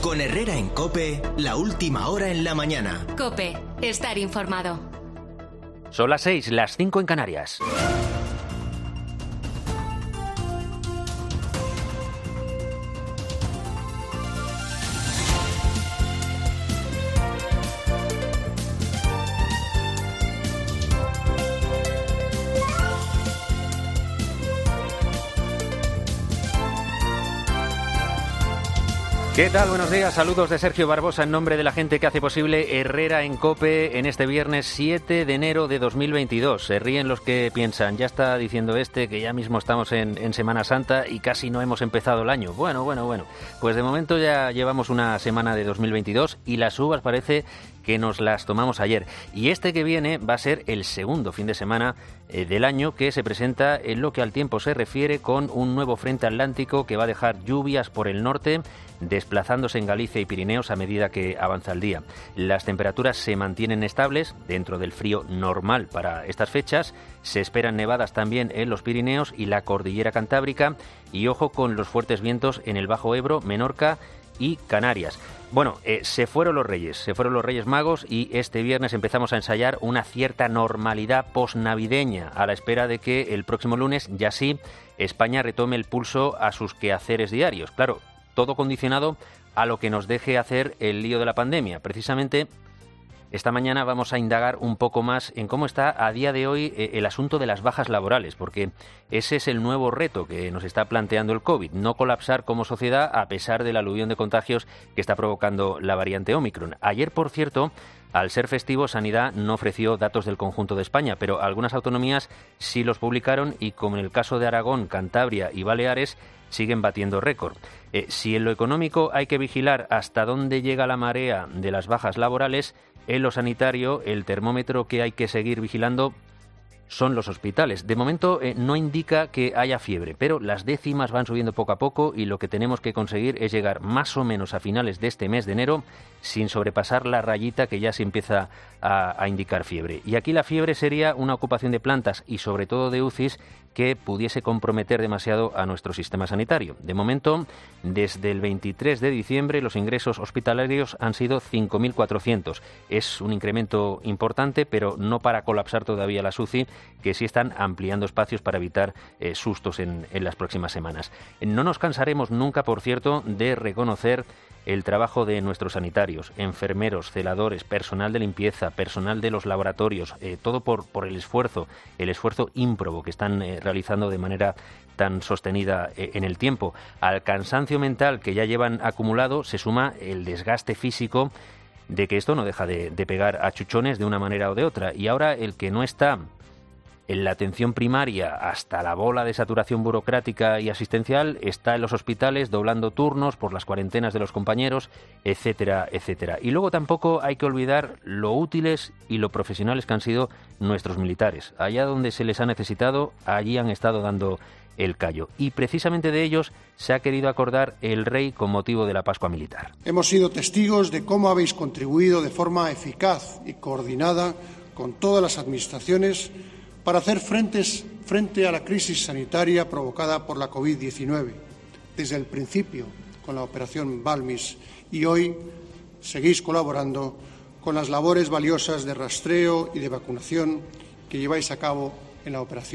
Con Herrera en COPE, la última hora en la mañana. COPE, estar informado. Son las 6, las 5 en Canarias. ¿Qué tal? Buenos días, saludos de Sergio Barbosa en nombre de la gente que hace posible Herrera en COPE en este viernes 7 de enero de 2022. Se ríen los que piensan, ya está diciendo que ya mismo estamos en Semana Santa y casi no hemos empezado el año. Bueno, pues de momento ya llevamos una semana de 2022 y las uvas parece que nos las tomamos ayer. Y este que viene va a ser el segundo fin de semana del año que se presenta en lo que al tiempo se refiere con un nuevo frente atlántico que va a dejar lluvias por el norte, desplazándose en Galicia y Pirineos a medida que avanza el día. Las temperaturas se mantienen estables dentro del frío normal para estas fechas. Se esperan nevadas también en los Pirineos y la cordillera cantábrica. Y ojo con los fuertes vientos en el Bajo Ebro, Menorca y Canarias. Bueno, se fueron los Reyes Magos y este viernes empezamos a ensayar una cierta normalidad posnavideña a la espera de que el próximo lunes, ya sí, España retome el pulso a sus quehaceres diarios. Claro, todo condicionado a lo que nos deje hacer el lío de la pandemia. Precisamente, esta mañana vamos a indagar un poco más en cómo está a día de hoy el asunto de las bajas laborales, porque ese es el nuevo reto que nos está planteando el COVID, no colapsar como sociedad a pesar del aluvión de contagios que está provocando la variante Ómicron. Ayer, por cierto, al ser festivo, Sanidad no ofreció datos del conjunto de España, pero algunas autonomías sí los publicaron y, como en el caso de Aragón, Cantabria y Baleares, siguen batiendo récord. Si en lo económico hay que vigilar hasta dónde llega la marea de las bajas laborales, en lo sanitario el termómetro que hay que seguir vigilando son los hospitales. De momento no indica que haya fiebre, pero las décimas van subiendo poco a poco y lo que tenemos que conseguir es llegar más o menos a finales de este mes de enero sin sobrepasar la rayita que ya se empieza a indicar fiebre. Y aquí la fiebre sería una ocupación de plantas y sobre todo de UCIs que pudiese comprometer demasiado a nuestro sistema sanitario. De momento, desde el 23 de diciembre, los ingresos hospitalarios han sido 5.400. Es un incremento importante, pero no para colapsar todavía las UCI, que sí están ampliando espacios para evitar sustos en las próximas semanas. No nos cansaremos nunca, por cierto, de reconocer el trabajo de nuestros sanitarios, enfermeros, celadores, personal de limpieza, personal de los laboratorios, todo por el esfuerzo ímprobo que están realizando de manera tan sostenida en el tiempo. Al cansancio mental que ya llevan acumulado se suma el desgaste físico de que esto no deja de pegar a chuchones de una manera o de otra. Y ahora el que no está en la atención primaria hasta la bola de saturación burocrática y asistencial está en los hospitales doblando turnos por las cuarentenas de los compañeros, etcétera, etcétera. Y luego tampoco hay que olvidar lo útiles y lo profesionales que han sido nuestros militares. Allá donde se les ha necesitado, allí han estado dando el callo. Y precisamente de ellos se ha querido acordar el rey con motivo de la Pascua Militar. Hemos sido testigos de cómo habéis contribuido de forma eficaz y coordinada con todas las administraciones para hacer frente a la crisis sanitaria provocada por la COVID-19, desde el principio con la operación Balmis y hoy seguís colaborando con las labores valiosas de rastreo y de vacunación que lleváis a cabo en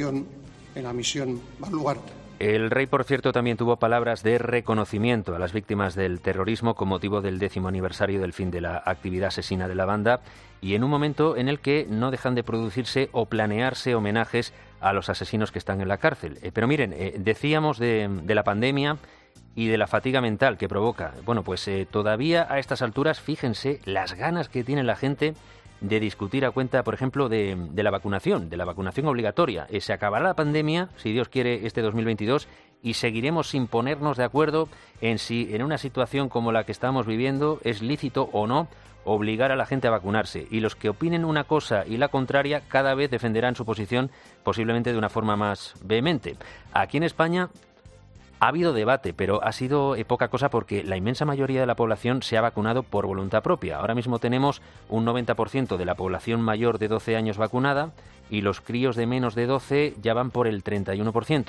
la misión Baluarte. El rey, por cierto, también tuvo palabras de reconocimiento a las víctimas del terrorismo con motivo del 10º aniversario del fin de la actividad asesina de la banda y en un momento en el que no dejan de producirse o planearse homenajes a los asesinos que están en la cárcel. Pero miren, decíamos de la pandemia y de la fatiga mental que provoca. Bueno, pues todavía a estas alturas, fíjense las ganas que tiene la gente de discutir a cuenta, por ejemplo, de la vacunación obligatoria. Se acabará la pandemia, si Dios quiere, este 2022 y seguiremos sin ponernos de acuerdo en si en una situación como la que estamos viviendo es lícito o no obligar a la gente a vacunarse. Y los que opinen una cosa y la contraria cada vez defenderán su posición posiblemente de una forma más vehemente. Aquí en España ha habido debate, pero ha sido poca cosa porque la inmensa mayoría de la población se ha vacunado por voluntad propia. Ahora mismo tenemos un 90% de la población mayor de 12 años vacunada y los críos de menos de 12 ya van por el 31%.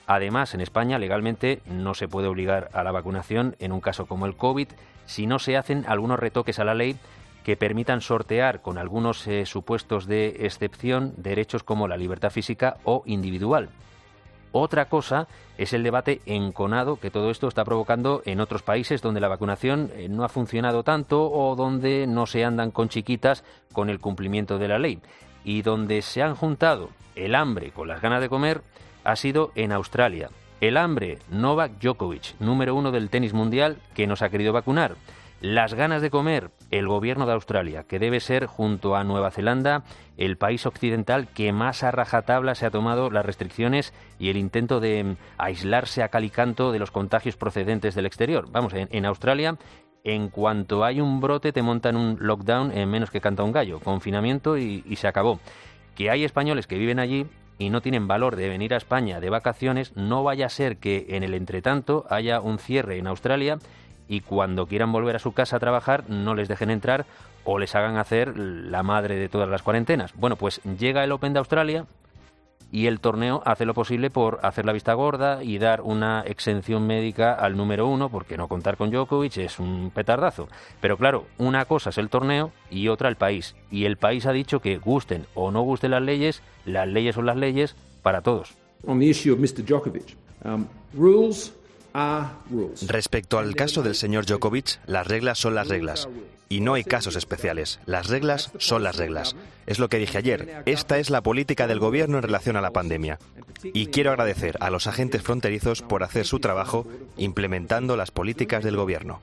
Además, en España legalmente no se puede obligar a la vacunación en un caso como el COVID si no se hacen algunos retoques a la ley que permitan sortear con algunos supuestos de excepción derechos como la libertad física o individual. Otra cosa es el debate enconado que todo esto está provocando en otros países donde la vacunación no ha funcionado tanto o donde no se andan con chiquitas con el cumplimiento de la ley. Y donde se han juntado el hambre con las ganas de comer ha sido en Australia. El hambre, Novak Djokovic, número 1 del tenis mundial, que nos ha querido vacunar. Las ganas de comer, el gobierno de Australia, que debe ser, junto a Nueva Zelanda, el país occidental que más a rajatabla se ha tomado las restricciones y el intento de aislarse a cal y canto de los contagios procedentes del exterior. Vamos, en Australia, en cuanto hay un brote, te montan un lockdown en menos que canta un gallo, confinamiento y se acabó. Que hay españoles que viven allí y no tienen valor de venir a España de vacaciones, no vaya a ser que en el entretanto haya un cierre en Australia y cuando quieran volver a su casa a trabajar no les dejen entrar o les hagan hacer la madre de todas las cuarentenas. Bueno, pues llega el Open de Australia y el torneo hace lo posible por hacer la vista gorda y dar una exención médica al número 1, porque no contar con Djokovic es un petardazo. Pero claro, una cosa es el torneo y otra el país. Y el país ha dicho que gusten o no gusten las leyes son las leyes para todos. On the issue of Mr. Djokovic, rules. Respecto al caso del señor Djokovic, las reglas son las reglas. Y no hay casos especiales. Las reglas son las reglas. Es lo que dije ayer. Esta es la política del gobierno en relación a la pandemia. Y quiero agradecer a los agentes fronterizos por hacer su trabajo implementando las políticas del gobierno.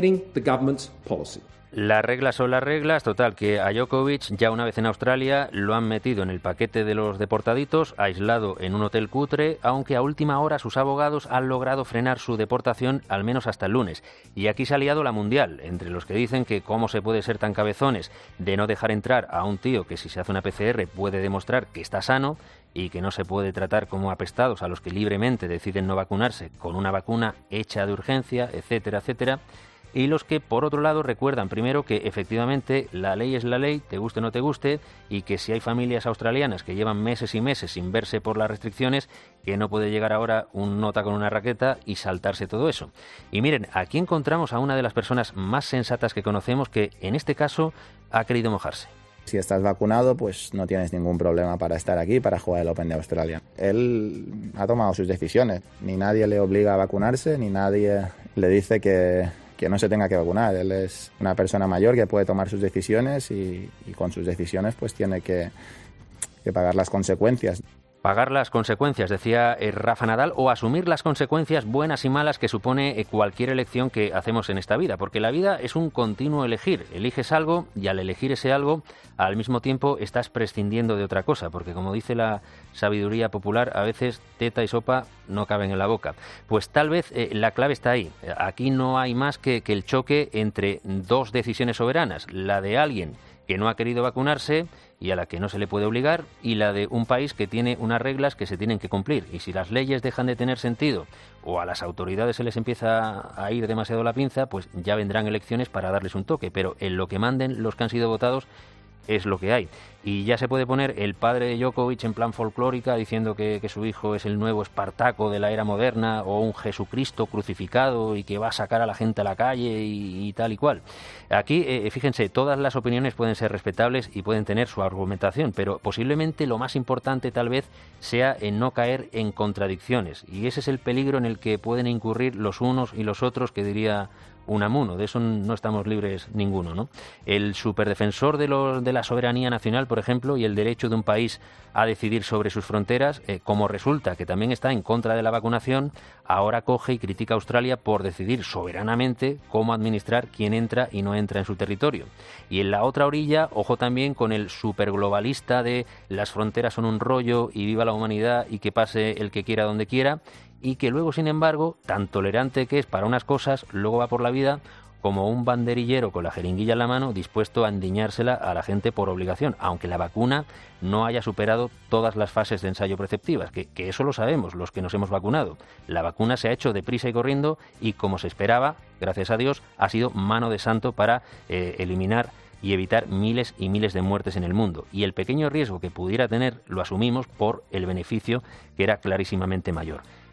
Las reglas son las reglas, total, que a Djokovic ya una vez en Australia lo han metido en el paquete de los deportaditos, aislado en un hotel cutre, aunque a última hora sus abogados han logrado frenar su deportación al menos hasta el lunes. Y aquí se ha liado la mundial, entre los que dicen que cómo se puede ser tan cabezones de no dejar entrar a un tío que si se hace una PCR puede demostrar que está sano y que no se puede tratar como apestados a los que libremente deciden no vacunarse con una vacuna hecha de urgencia, etcétera, etcétera. Y los que, por otro lado, recuerdan primero que efectivamente la ley es la ley, te guste o no te guste, y que si hay familias australianas que llevan meses y meses sin verse por las restricciones, que no puede llegar ahora un nota con una raqueta y saltarse todo eso. Y miren, aquí encontramos a una de las personas más sensatas que conocemos que, en este caso, ha querido mojarse. Si estás vacunado, pues no tienes ningún problema para estar aquí, para jugar el Open de Australia. Él ha tomado sus decisiones. Ni nadie le obliga a vacunarse, ni nadie le dice que no se tenga que vacunar. Él es una persona mayor que puede tomar sus decisiones y con sus decisiones pues tiene que pagar las consecuencias. Pagar las consecuencias, decía Rafa Nadal, o asumir las consecuencias buenas y malas que supone cualquier elección que hacemos en esta vida, porque la vida es un continuo elegir. Eliges algo y al elegir ese algo, al mismo tiempo estás prescindiendo de otra cosa, porque como dice la sabiduría popular, a veces teta y sopa no caben en la boca. Pues tal vez la clave está ahí. Aquí no hay más que el choque entre dos decisiones soberanas, la de alguien que no ha querido vacunarse y a la que no se le puede obligar, y la de un país que tiene unas reglas que se tienen que cumplir. Y si las leyes dejan de tener sentido o a las autoridades se les empieza a ir demasiado la pinza, pues ya vendrán elecciones para darles un toque. Pero en lo que manden los que han sido votados es lo que hay. Y ya se puede poner el padre de Djokovic en plan folclórica diciendo que su hijo es el nuevo Espartaco de la era moderna o un Jesucristo crucificado y que va a sacar a la gente a la calle y tal y cual. Aquí, fíjense, todas las opiniones pueden ser respetables y pueden tener su argumentación, pero posiblemente lo más importante tal vez sea en no caer en contradicciones. Y ese es el peligro en el que pueden incurrir los unos y los otros, que diría Unamuno. De eso no estamos libres ninguno, ¿no? El superdefensor de la soberanía nacional, por ejemplo, y el derecho de un país a decidir sobre sus fronteras, como resulta que también está en contra de la vacunación, ahora coge y critica a Australia por decidir soberanamente cómo administrar quién entra y no entra en su territorio. Y en la otra orilla, ojo también con el superglobalista de las fronteras son un rollo y viva la humanidad y que pase el que quiera donde quiera, y que luego, sin embargo, tan tolerante que es para unas cosas, luego va por la vida como un banderillero con la jeringuilla en la mano, dispuesto a endiñársela a la gente por obligación, aunque la vacuna no haya superado todas las fases de ensayo preceptivas, que eso lo sabemos los que nos hemos vacunado. La vacuna se ha hecho deprisa y corriendo y, como se esperaba, gracias a Dios, ha sido mano de santo para eliminar y evitar miles y miles de muertes en el mundo. Y el pequeño riesgo que pudiera tener lo asumimos por el beneficio, que era clarísimamente mayor.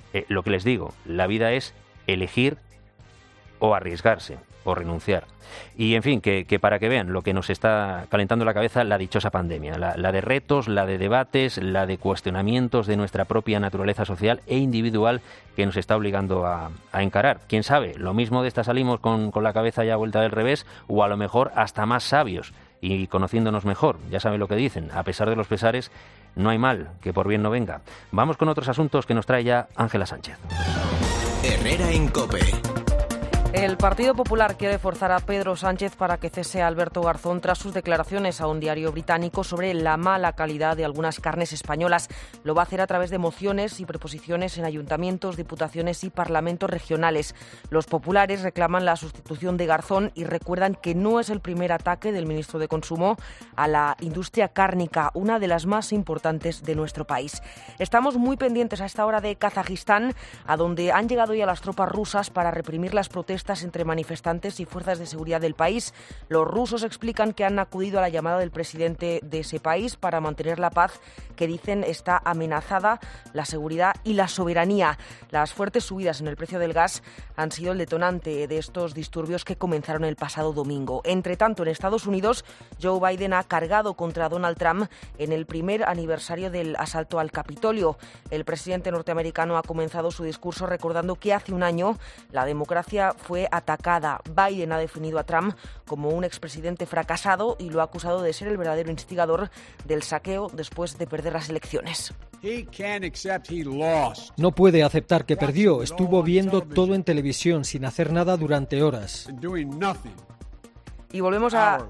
Lo que les digo, la vida es elegir o arriesgarse o renunciar. Y en fin, que para que vean lo que nos está calentando la cabeza la dichosa pandemia, la de retos, la de debates, la de cuestionamientos de nuestra propia naturaleza social e individual que nos está obligando a encarar. Quién sabe, lo mismo de esta salimos con la cabeza ya vuelta del revés, o a lo mejor hasta más sabios y conociéndonos mejor. Ya saben lo que dicen, a pesar de los pesares, no hay mal que por bien no venga. Vamos con otros asuntos que nos trae ya Ángela Sánchez. Herrera en COPE. El Partido Popular quiere forzar a Pedro Sánchez para que cese a Alberto Garzón tras sus declaraciones a un diario británico sobre la mala calidad de algunas carnes españolas. Lo va a hacer a través de mociones y proposiciones en ayuntamientos, diputaciones y parlamentos regionales. Los populares reclaman la sustitución de Garzón y recuerdan que no es el primer ataque del ministro de Consumo a la industria cárnica, una de las más importantes de nuestro país. Estamos muy pendientes a esta hora de Kazajistán, a donde han llegado ya las tropas rusas para reprimir las protestas entre manifestantes y fuerzas de seguridad del país. Los rusos explican que han acudido a la llamada del presidente de ese país para mantener la paz, que dicen está amenazada la seguridad y la soberanía. Las fuertes subidas en el precio del gas han sido el detonante de estos disturbios que comenzaron el pasado domingo. Entre tanto, en Estados Unidos, Joe Biden ha cargado contra Donald Trump en el primer aniversario del asalto al Capitolio. El presidente norteamericano ha comenzado su discurso recordando que hace un año la democracia fue atacada. Biden ha definido a Trump como un expresidente fracasado y lo ha acusado de ser el verdadero instigador del saqueo después de perder las elecciones. No puede aceptar que perdió. Estuvo viendo todo en televisión sin hacer nada durante horas. Y volvemos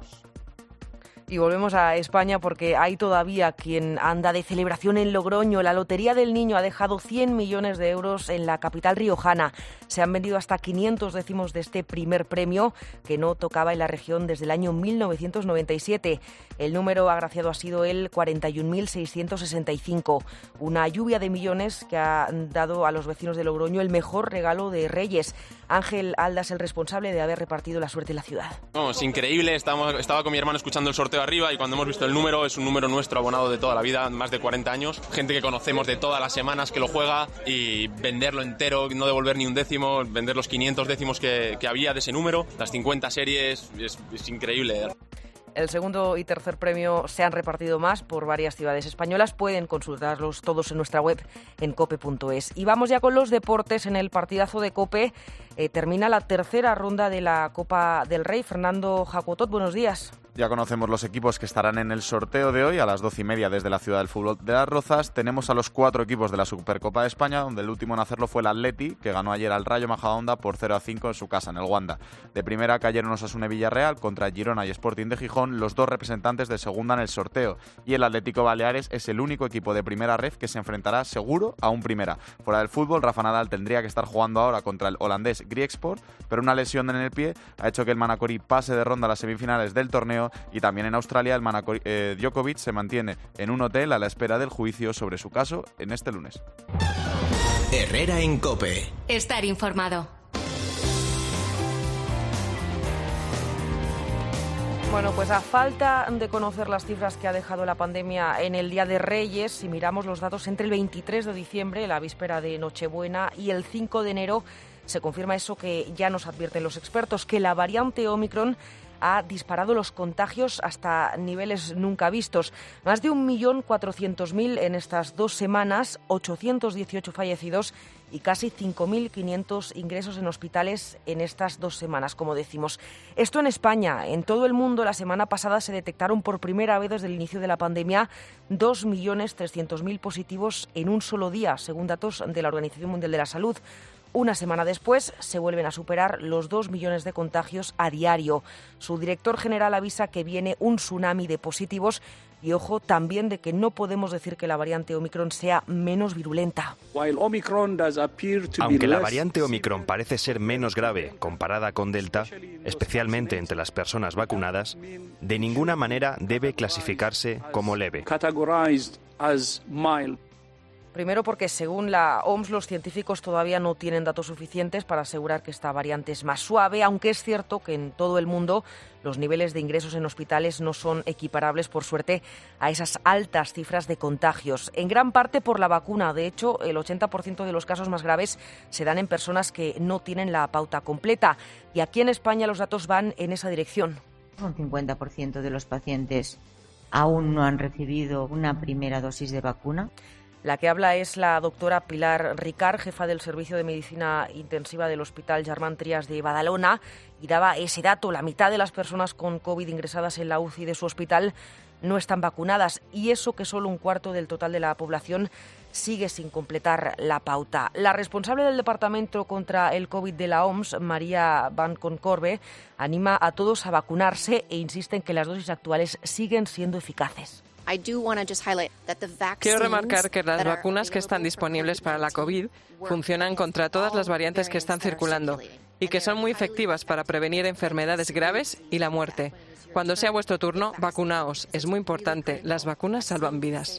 a España porque hay todavía quien anda de celebración en Logroño. La Lotería del Niño ha dejado 100 millones de euros en la capital riojana. Se han vendido hasta 500 décimos de este primer premio que no tocaba en la región desde el año 1997. El número agraciado ha sido el 41.665. Una lluvia de millones que ha dado a los vecinos de Logroño el mejor regalo de Reyes. Ángel Aldas, el responsable de haber repartido la suerte en la ciudad. Es increíble. Estaba con mi hermano escuchando el sorteo arriba y cuando hemos visto el número, es un número nuestro abonado de toda la vida, más de 40 años, gente que conocemos de todas las semanas que lo juega, y venderlo entero, no devolver ni un décimo, vender los 500 décimos que había de ese número, las 50 series, es increíble. El segundo y tercer premio se han repartido más por varias ciudades españolas. Pueden consultarlos todos en nuestra web en cope.es. Y vamos ya con los deportes. En el partidazo de COPE termina la tercera ronda de la Copa del Rey. Fernando Jacotot, buenos días. Ya conocemos los equipos que estarán en el sorteo de hoy a las 12:30 desde la Ciudad del Fútbol de Las Rozas. Tenemos a los 4 equipos de la Supercopa de España, donde el último en hacerlo fue el Atleti, que ganó ayer al Rayo Majadahonda por 0-5 en su casa, en el Wanda. De primera cayeron Osasuna y Villarreal contra Girona y Sporting de Gijón, los dos representantes de segunda en el sorteo. Y el Atlético Baleares es el único equipo de primera ref que se enfrentará seguro a un primera. Fuera del fútbol, Rafa Nadal tendría que estar jugando ahora contra el holandés Griekspoor, pero una lesión en el pie ha hecho que el Manacori pase de ronda a las semifinales del torneo. Y también en Australia, el Djokovic se mantiene en un hotel a la espera del juicio sobre su caso en este lunes. Herrera en COPE. Estar informado. Bueno, pues a falta de conocer las cifras que ha dejado la pandemia en el Día de Reyes, si miramos los datos entre el 23 de diciembre, la víspera de Nochebuena, y el 5 de enero, se confirma eso que ya nos advierten los expertos, que la variante Omicron ha disparado los contagios hasta niveles nunca vistos. Más de 1.400.000 en estas 2 semanas, 818 fallecidos y casi 5.500 ingresos en hospitales en estas 2 semanas, como decimos. Esto en España. En todo el mundo, la semana pasada se detectaron por primera vez desde el inicio de la pandemia 2.300.000 positivos en un solo día, según datos de la Organización Mundial de la Salud. Una semana después se vuelven a superar los 2 millones de contagios a diario. Su director general avisa que viene un tsunami de positivos y, ojo, también de que no podemos decir que la variante Omicron sea menos virulenta. Aunque la variante Omicron parece ser menos grave comparada con Delta, especialmente entre las personas vacunadas, de ninguna manera debe clasificarse como leve. Primero porque, según la OMS, los científicos todavía no tienen datos suficientes para asegurar que esta variante es más suave, aunque es cierto que en todo el mundo los niveles de ingresos en hospitales no son equiparables, por suerte, a esas altas cifras de contagios. En gran parte por la vacuna. De hecho, el 80% de los casos más graves se dan en personas que no tienen la pauta completa. Y aquí en España los datos van en esa dirección. Un 50% de los pacientes aún no han recibido una primera dosis de vacuna. La que habla es la doctora Pilar Ricard, jefa del Servicio de Medicina Intensiva del Hospital Germán Trias de Badalona, y daba ese dato: la mitad de las personas con COVID ingresadas en la UCI de su hospital no están vacunadas, y eso que solo un cuarto del total de la población sigue sin completar la pauta. La responsable del Departamento contra el COVID de la OMS, María Van Concorbe, anima a todos a vacunarse e insiste en que las dosis actuales siguen siendo eficaces. Quiero remarcar que las vacunas que están disponibles para la COVID funcionan contra todas las variantes que están circulando y que son muy efectivas para prevenir enfermedades graves y la muerte. Cuando sea vuestro turno, vacunaos. Es muy importante. Las vacunas salvan vidas.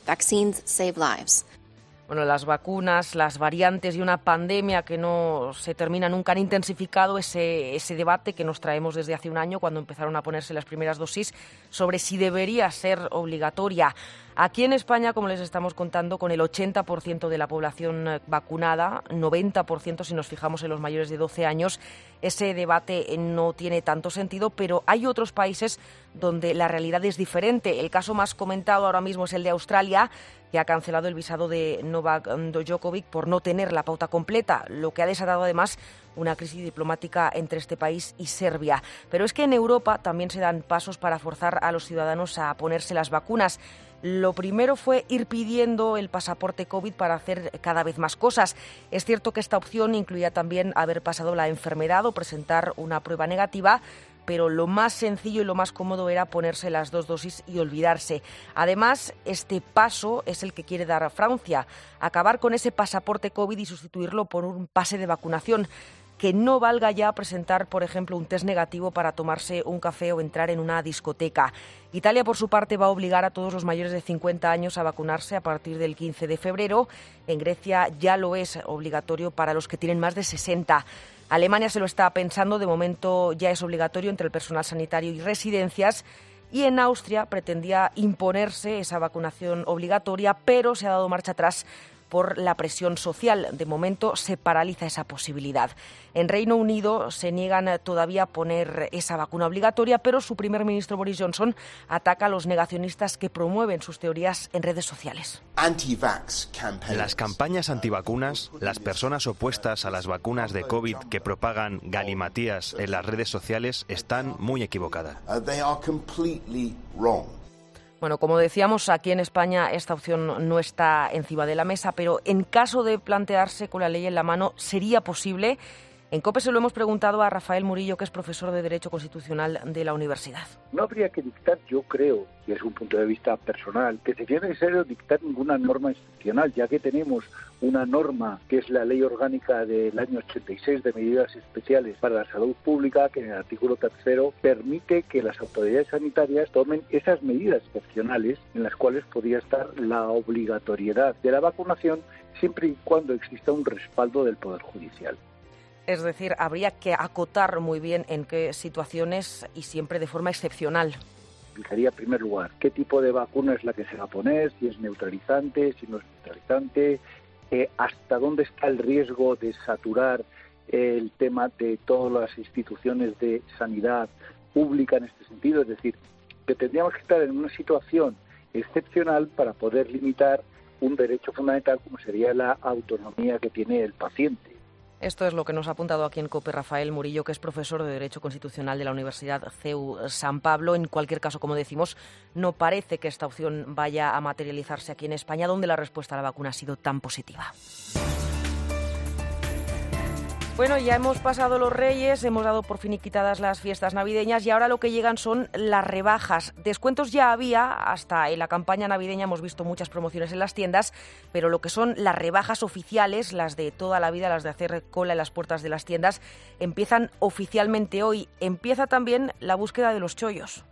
Bueno, las vacunas, las variantes y una pandemia que no se termina nunca han intensificado ese debate que nos traemos desde hace un año, cuando empezaron a ponerse las primeras dosis, sobre si debería ser obligatoria. Aquí en España, como les estamos contando, con el 80% de la población vacunada, 90% si nos fijamos en los mayores de 12 años, ese debate no tiene tanto sentido, pero hay otros países donde la realidad es diferente. El caso más comentado ahora mismo es el de Australia, que ha cancelado el visado de Novak Djokovic por no tener la pauta completa, lo que ha desatado además una crisis diplomática entre este país y Serbia. Pero es que en Europa también se dan pasos para forzar a los ciudadanos a ponerse las vacunas. Lo primero fue ir pidiendo el pasaporte COVID para hacer cada vez más cosas. Es cierto que esta opción incluía también haber pasado la enfermedad o presentar una prueba negativa, pero lo más sencillo y lo más cómodo era ponerse las 2 dosis y olvidarse. Además, este paso es el que quiere dar Francia: acabar con ese pasaporte COVID y sustituirlo por un pase de vacunación, que no valga ya presentar, por ejemplo, un test negativo para tomarse un café o entrar en una discoteca. Italia, por su parte, va a obligar a todos los mayores de 50 años a vacunarse a partir del 15 de febrero. En Grecia ya lo es obligatorio para los que tienen más de 60. Alemania se lo está pensando, de momento ya es obligatorio entre el personal sanitario y residencias. Y en Austria pretendía imponerse esa vacunación obligatoria, pero se ha dado marcha atrás por la presión social. De momento se paraliza esa posibilidad. En Reino Unido se niegan todavía a poner esa vacuna obligatoria, pero su primer ministro Boris Johnson ataca a los negacionistas que promueven sus teorías en redes sociales. Las campañas antivacunas, las personas opuestas a las vacunas de COVID que propagan galimatías en las redes sociales están muy equivocadas. Bueno, como decíamos, aquí en España esta opción no está encima de la mesa, pero en caso de plantearse con la ley en la mano, ¿sería posible? En COPE se lo hemos preguntado a Rafael Murillo, que es profesor de Derecho Constitucional de la universidad. No habría que dictar, yo creo, y es un punto de vista personal, que sería necesario dictar ninguna norma institucional, ya que tenemos una norma que es la Ley Orgánica del año 86 de Medidas Especiales para la Salud Pública, que en el artículo 3 permite que las autoridades sanitarias tomen esas medidas excepcionales en las cuales podría estar la obligatoriedad de la vacunación siempre y cuando exista un respaldo del Poder Judicial. Es decir, habría que acotar muy bien en qué situaciones y siempre de forma excepcional. Explicaría en primer lugar qué tipo de vacuna es la que se va a poner, si es neutralizante, si no es neutralizante, hasta dónde está el riesgo de saturar el tema de todas las instituciones de sanidad pública en este sentido. Es decir, que tendríamos que estar en una situación excepcional para poder limitar un derecho fundamental como sería la autonomía que tiene el paciente. Esto es lo que nos ha apuntado aquí en COPE Rafael Murillo, que es profesor de Derecho Constitucional de la Universidad CEU San Pablo. En cualquier caso, como decimos, no parece que esta opción vaya a materializarse aquí en España, donde la respuesta a la vacuna ha sido tan positiva. Bueno, ya hemos pasado los Reyes, hemos dado por finiquitadas las fiestas navideñas y ahora lo que llegan son las rebajas. Descuentos ya había, hasta en la campaña navideña hemos visto muchas promociones en las tiendas, pero lo que son las rebajas oficiales, las de toda la vida, las de hacer cola en las puertas de las tiendas, empiezan oficialmente hoy. Empieza también la búsqueda de los chollos.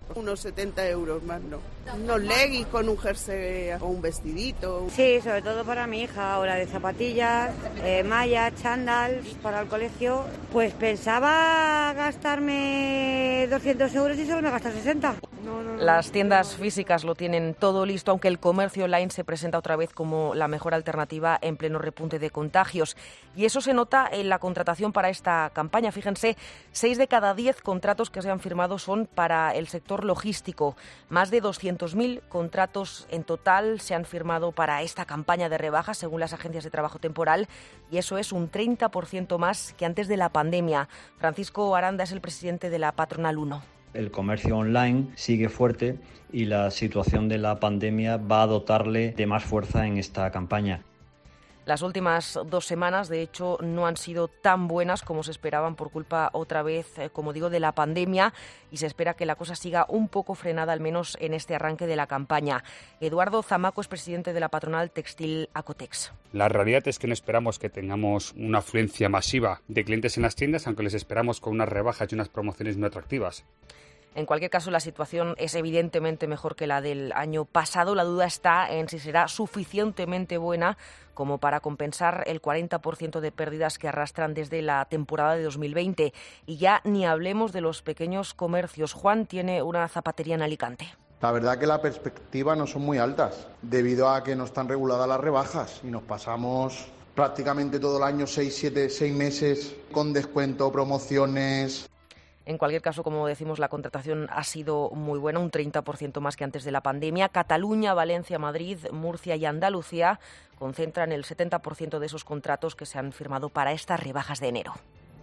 Unos 70 euros más, no. Unos leggings con un jersey o un vestidito. Sí, sobre todo para mi hija, ahora de zapatillas, mallas, chándals para el colegio. Pues pensaba gastarme 200 euros y solo me gasta 60. Las tiendas físicas lo tienen todo listo, aunque el comercio online se presenta otra vez como la mejor alternativa en pleno repunte de contagios. Y eso se nota en la contratación para esta campaña. Fíjense, 6 de cada 10 contratos que se han firmado son para el sector logístico. Más de 200.000 contratos en total se han firmado para esta campaña de rebajas, según las agencias de trabajo temporal, y eso es un 30% más que antes de la pandemia. Francisco Aranda es el presidente de la Patronal 1. El comercio online sigue fuerte y la situación de la pandemia va a dotarle de más fuerza en esta campaña. Las últimas 2 semanas, de hecho, no han sido tan buenas como se esperaban por culpa, otra vez, como digo, de la pandemia, y se espera que la cosa siga un poco frenada, al menos en este arranque de la campaña. Eduardo Zamaco es presidente de la patronal textil Acotex. La realidad es que no esperamos que tengamos una afluencia masiva de clientes en las tiendas, aunque les esperamos con unas rebajas y unas promociones muy atractivas. En cualquier caso, la situación es evidentemente mejor que la del año pasado. La duda está en si será suficientemente buena como para compensar el 40% de pérdidas que arrastran desde la temporada de 2020. Y ya ni hablemos de los pequeños comercios. Juan tiene una zapatería en Alicante. La verdad que las perspectivas no son muy altas, debido a que no están reguladas las rebajas y nos pasamos prácticamente todo el año 6 meses con descuento, promociones. En cualquier caso, como decimos, la contratación ha sido muy buena, un 30% más que antes de la pandemia. Cataluña, Valencia, Madrid, Murcia y Andalucía concentran el 70% de esos contratos que se han firmado para estas rebajas de enero.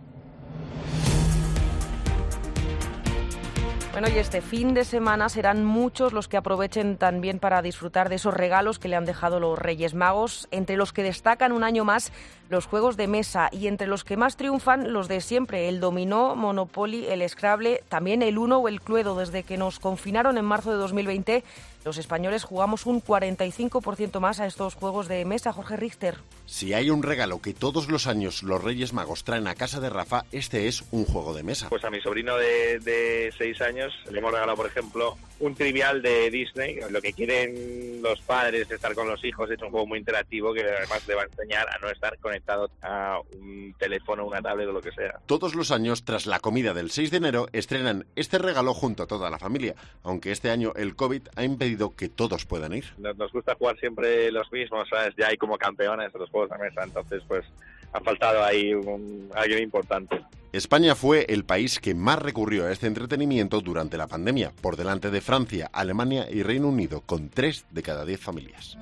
Bueno, y este fin de semana serán muchos los que aprovechen también para disfrutar de esos regalos que le han dejado los Reyes Magos, entre los que destacan un año más los juegos de mesa y entre los que más triunfan los de siempre, el dominó, Monopoly, el Scrabble, también el Uno o el Cluedo. Desde que nos confinaron en marzo de 2020, los españoles jugamos un 45% más a estos juegos de mesa. Jorge Richter. Si hay un regalo que todos los años los Reyes Magos traen a casa de Rafa, este es un juego de mesa. Pues a mi sobrino de 6 años le hemos regalado, por ejemplo, un trivial de Disney. Lo que quieren los padres es estar con los hijos. Es un juego muy interactivo que además le va a enseñar a no estar conectado a un teléfono, una tablet o lo que sea. Todos los años, tras la comida del 6 de enero, estrenan este regalo junto a toda la familia, aunque este año el COVID ha impedido que todos puedan ir. Nos gusta jugar siempre los mismos, ¿sabes? Ya hay como campeones de los juegos de mesa, entonces pues ha faltado ahí alguien importante. España fue el país que más recurrió a este entretenimiento durante la pandemia, por delante de Francia, Alemania y Reino Unido, con 3 de cada 10 familias.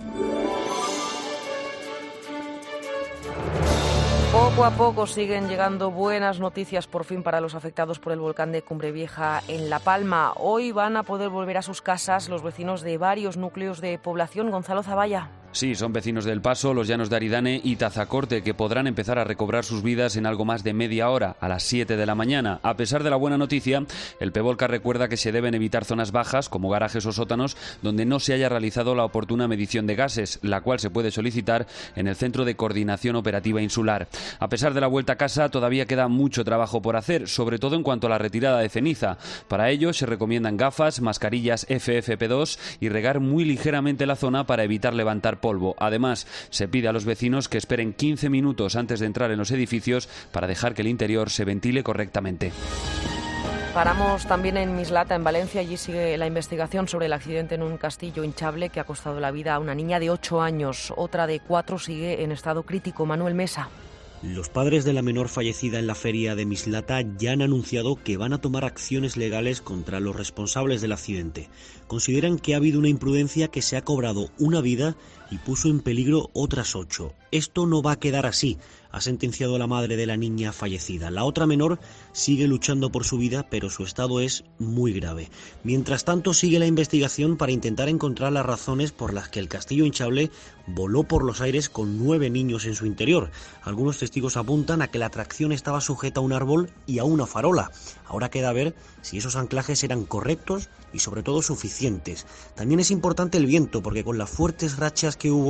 Poco a poco siguen llegando buenas noticias por fin para los afectados por el volcán de Cumbre Vieja en La Palma. Hoy van a poder volver a sus casas los vecinos de varios núcleos de población. Gonzalo Zavalla. Sí, son vecinos del Paso, Los Llanos de Aridane y Tazacorte, que podrán empezar a recobrar sus vidas en algo más de media hora, a las 7 de la mañana. A pesar de la buena noticia, el Pevolca recuerda que se deben evitar zonas bajas, como garajes o sótanos, donde no se haya realizado la oportuna medición de gases, la cual se puede solicitar en el Centro de Coordinación Operativa Insular. A pesar de la vuelta a casa, todavía queda mucho trabajo por hacer, sobre todo en cuanto a la retirada de ceniza. Para ello, se recomiendan gafas, mascarillas FFP2 y regar muy ligeramente la zona para evitar levantar polvo. Además, se pide a los vecinos que esperen 15 minutos antes de entrar en los edificios para dejar que el interior se ventile correctamente. Paramos también en Mislata, en Valencia. Allí sigue la investigación sobre el accidente en un castillo hinchable que ha costado la vida a una niña de 8 años. Otra de 4 sigue en estado crítico. Manuel Mesa. Los padres de la menor fallecida en la feria de Mislata ya han anunciado que van a tomar acciones legales contra los responsables del accidente. Consideran que ha habido una imprudencia que se ha cobrado una vida y puso en peligro otras 8. Esto no va a quedar así, ha sentenciado la madre de la niña fallecida. La otra menor sigue luchando por su vida, pero su estado es muy grave. Mientras tanto, sigue la investigación para intentar encontrar las razones por las que el castillo hinchable voló por los aires con 9 niños en su interior. Algunos testigos apuntan a que la atracción estaba sujeta a un árbol y a una farola. Ahora queda ver si esos anclajes eran correctos y sobre todo suficientes. También es importante el viento, porque con las fuertes rachas que hubo,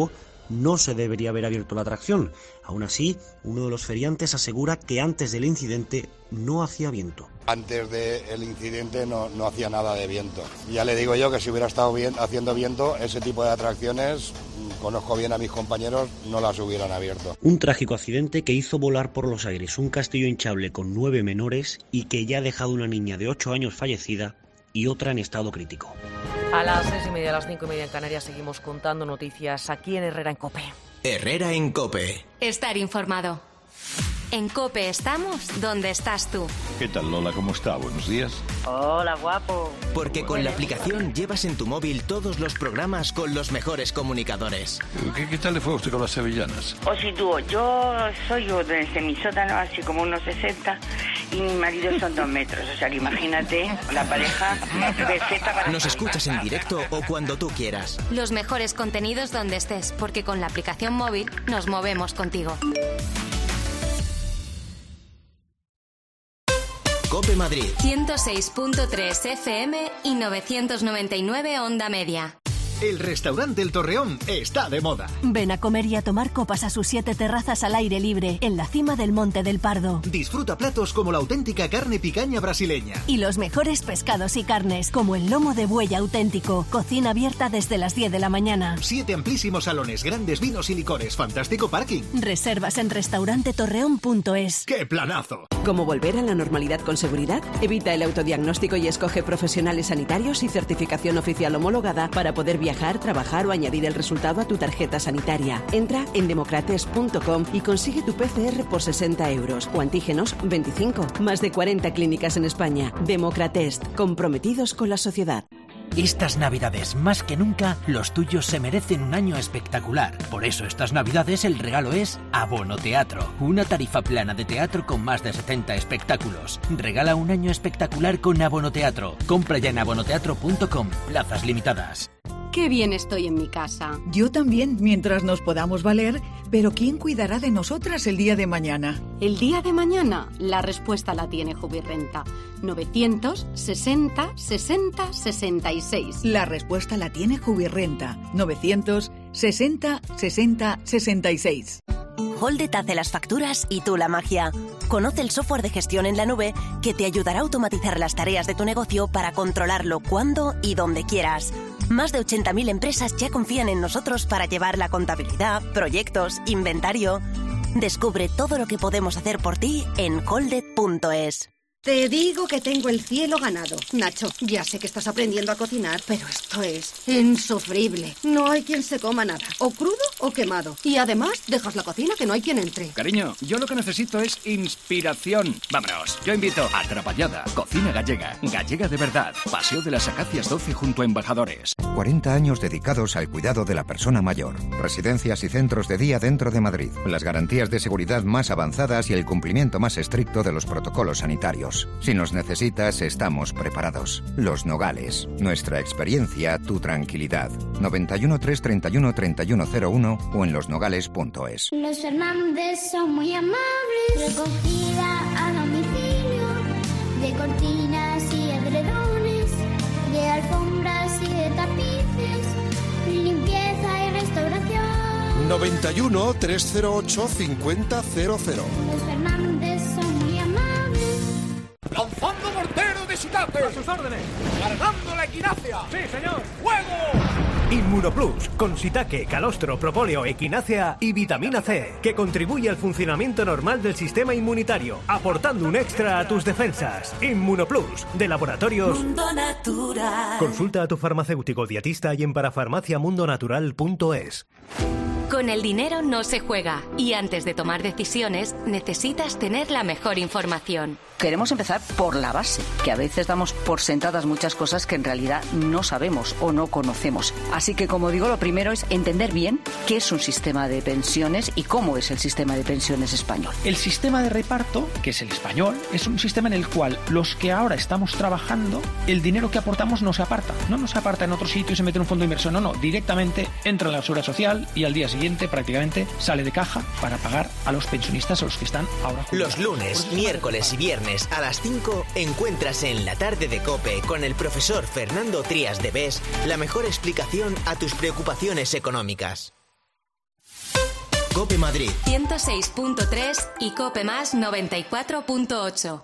no se debería haber abierto la atracción. Aún así, uno de los feriantes asegura que antes del incidente no hacía viento. Antes del incidente no hacía nada de viento. Ya le digo yo que si hubiera estado haciendo viento, ese tipo de atracciones, conozco bien a mis compañeros, no las hubieran abierto. Un trágico accidente que hizo volar por los aires un castillo hinchable con 9 menores y que ya ha dejado una niña de 8 años fallecida y otra en estado crítico. A las 6:30, a las 5:30 en Canarias seguimos contando noticias aquí en Herrera en COPE. Herrera en COPE. Estar informado. En COPE estamos donde estás tú. ¿Qué tal, Lola? ¿Cómo está? Buenos días. Hola, guapo. Porque con la aplicación llevas en tu móvil todos los programas con los mejores comunicadores. ¿Qué tal le fue a usted con las sevillanas? Yo soy desde mi sótano, así como unos 60, y mi marido son 2 metros. O sea, que imagínate, la pareja perfecta para... Nos escuchas en directo o cuando tú quieras. Los mejores contenidos donde estés, porque con la aplicación móvil nos movemos contigo. COPE Madrid. 106.3 FM y 999 onda media. El restaurante El Torreón está de moda. Ven a comer y a tomar copas a sus 7 terrazas al aire libre, en la cima del Monte del Pardo. Disfruta platos como la auténtica carne picaña brasileña. Y los mejores pescados y carnes, como el lomo de buey auténtico. Cocina abierta desde las 10 de la mañana. 7 amplísimos salones, grandes vinos y licores, fantástico parking. Reservas en restaurantetorreón.es. ¡Qué planazo! ¿Cómo volver a la normalidad con seguridad? Evita el autodiagnóstico y escoge profesionales sanitarios y certificación oficial homologada para poder viajar, trabajar o añadir el resultado a tu tarjeta sanitaria. Entra en democrates.com y consigue tu PCR por 60 euros o antígenos 25. Más de 40 clínicas en España. Democratest, comprometidos con la sociedad. Estas Navidades, más que nunca, los tuyos se merecen un año espectacular. Por eso estas Navidades el regalo es Abono Teatro, una tarifa plana de teatro con más de 70 espectáculos. Regala un año espectacular con Abono Teatro. Compra ya en abonoteatro.com. Plazas limitadas. Qué bien estoy en mi casa. Yo también, mientras nos podamos valer, pero ¿quién cuidará de nosotras el día de mañana? El día de mañana, la respuesta la tiene Jubirrenta. 960 60 66. La respuesta la tiene Jubirrenta. 960 60 66. Holded hace las facturas y tú la magia. Conoce el software de gestión en la nube que te ayudará a automatizar las tareas de tu negocio para controlarlo cuando y donde quieras. Más de 80.000 empresas ya confían en nosotros para llevar la contabilidad, proyectos, inventario. Descubre todo lo que podemos hacer por ti en holded.es. Te digo que tengo el cielo ganado. Nacho, ya sé que estás aprendiendo a cocinar, pero esto es insufrible. No hay quien se coma nada, o crudo o quemado. Y además, dejas la cocina que no hay quien entre. Cariño, yo lo que necesito es inspiración. Vámonos, yo invito a Trapallada, cocina gallega. Gallega de verdad. Paseo de las Acacias 12 junto a Embajadores. 40 años dedicados al cuidado de la persona mayor. Residencias y centros de día dentro de Madrid. Las garantías de seguridad más avanzadas y el cumplimiento más estricto de los protocolos sanitarios. Si nos necesitas, estamos preparados. Los Nogales. Nuestra experiencia, tu tranquilidad. 91 331 3101 o en losnogales.es. Los Fernández son muy amables. Recogida a domicilio de cortinas y edredones, de alfombras y de tapices, limpieza y restauración. 91 308 5000. Los Fernández son muy amables. ¡Lanzando mortero de Shitate! ¡A sus órdenes! ¡Cargando la equinacia! ¡Sí, señor! ¡Fuego! Inmunoplus, con shiitake, calostro, propóleo, equinácea y vitamina C, que contribuye al funcionamiento normal del sistema inmunitario, aportando un extra a tus defensas. Inmunoplus, de Laboratorios Mundo Natural. Consulta a tu farmacéutico dietista y en parafarmaciamundonatural.es. Con el dinero no se juega y antes de tomar decisiones necesitas tener la mejor información. Queremos empezar por la base, que a veces damos por sentadas muchas cosas que en realidad no sabemos o no conocemos. Así que, como digo, lo primero es entender bien qué es un sistema de pensiones y cómo es el sistema de pensiones español. El sistema de reparto, que es el español, es un sistema en el cual los que ahora estamos trabajando, el dinero que aportamos no se aparta. No nos aparta en otro sitio y se mete en un fondo de inversión. No, directamente entra en la seguridad social y al día siguiente prácticamente sale de caja para pagar a los pensionistas, a los que están ahora jubilados. Los lunes, miércoles y viernes a las 5 encuentras en La Tarde de COPE con el profesor Fernando Trías de Bes la mejor explicación a tus preocupaciones económicas. COPE Madrid. 106.3 y COPE Más 94.8.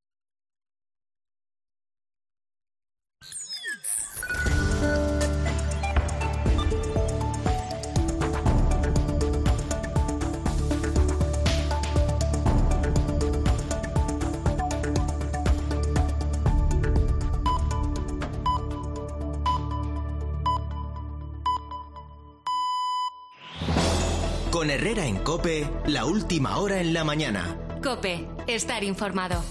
Con Herrera en COPE, la última hora en la mañana. COPE, estar informado.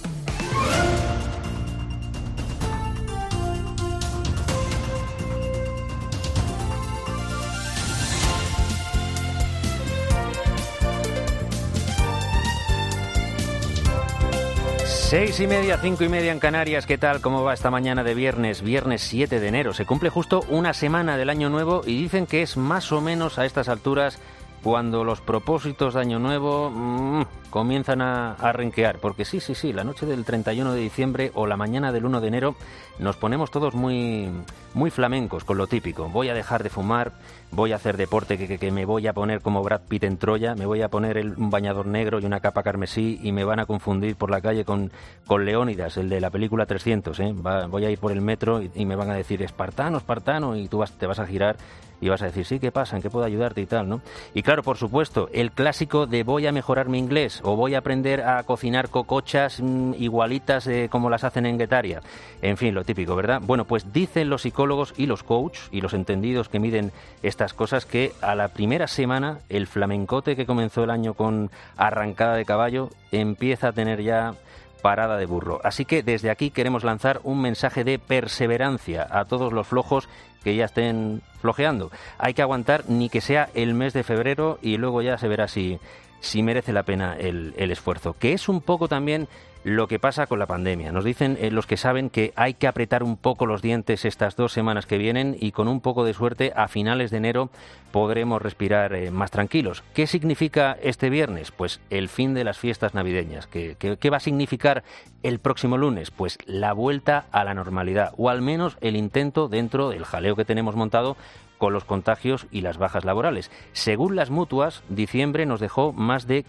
Seis y media, 5 y media en Canarias. ¿Qué tal? ¿Cómo va esta mañana de viernes? Viernes 7 de enero. Se cumple justo una semana del Año Nuevo y dicen que es más o menos a estas alturas cuando los propósitos de Año Nuevo comienzan a renquear. Porque sí, la noche del 31 de diciembre o la mañana del 1 de enero nos ponemos todos muy flamencos con lo típico. Voy a dejar de fumar, voy a hacer deporte, que me voy a poner como Brad Pitt en Troya, me voy a poner un bañador negro y una capa carmesí y me van a confundir por la calle con Leónidas, el de la película 300. Voy a ir por el metro y me van a decir espartano, y tú te vas a girar y vas a decir, sí, ¿qué pasa? ¿En qué puedo ayudarte y tal, no? Y claro, por supuesto, el clásico de voy a mejorar mi inglés o voy a aprender a cocinar cocochas igualitas como las hacen en Guetaria. En fin, lo típico, ¿verdad? Bueno, pues dicen los psicólogos y los coaches y los entendidos que miden estas cosas que a la primera semana el flamencote que comenzó el año con arrancada de caballo empieza a tener ya parada de burro. Así que desde aquí queremos lanzar un mensaje de perseverancia a todos los flojos que ya estén flojeando. Hay que aguantar ni que sea el mes de febrero y luego ya se verá si merece la pena el esfuerzo, que es un poco también lo que pasa con la pandemia. Nos dicen los que saben que hay que apretar un poco los dientes estas 2 semanas que vienen y con un poco de suerte a finales de enero podremos respirar más tranquilos. ¿Qué significa este viernes? Pues el fin de las fiestas navideñas. ¿Qué va a significar el próximo lunes? Pues la vuelta a la normalidad, o al menos el intento dentro del jaleo que tenemos montado con los contagios y las bajas laborales. Según las mutuas, diciembre nos dejó más de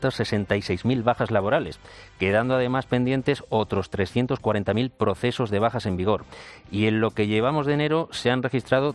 566.000 bajas laborales, quedando además pendientes otros 340.000 procesos de bajas en vigor. Y en lo que llevamos de enero se han registrado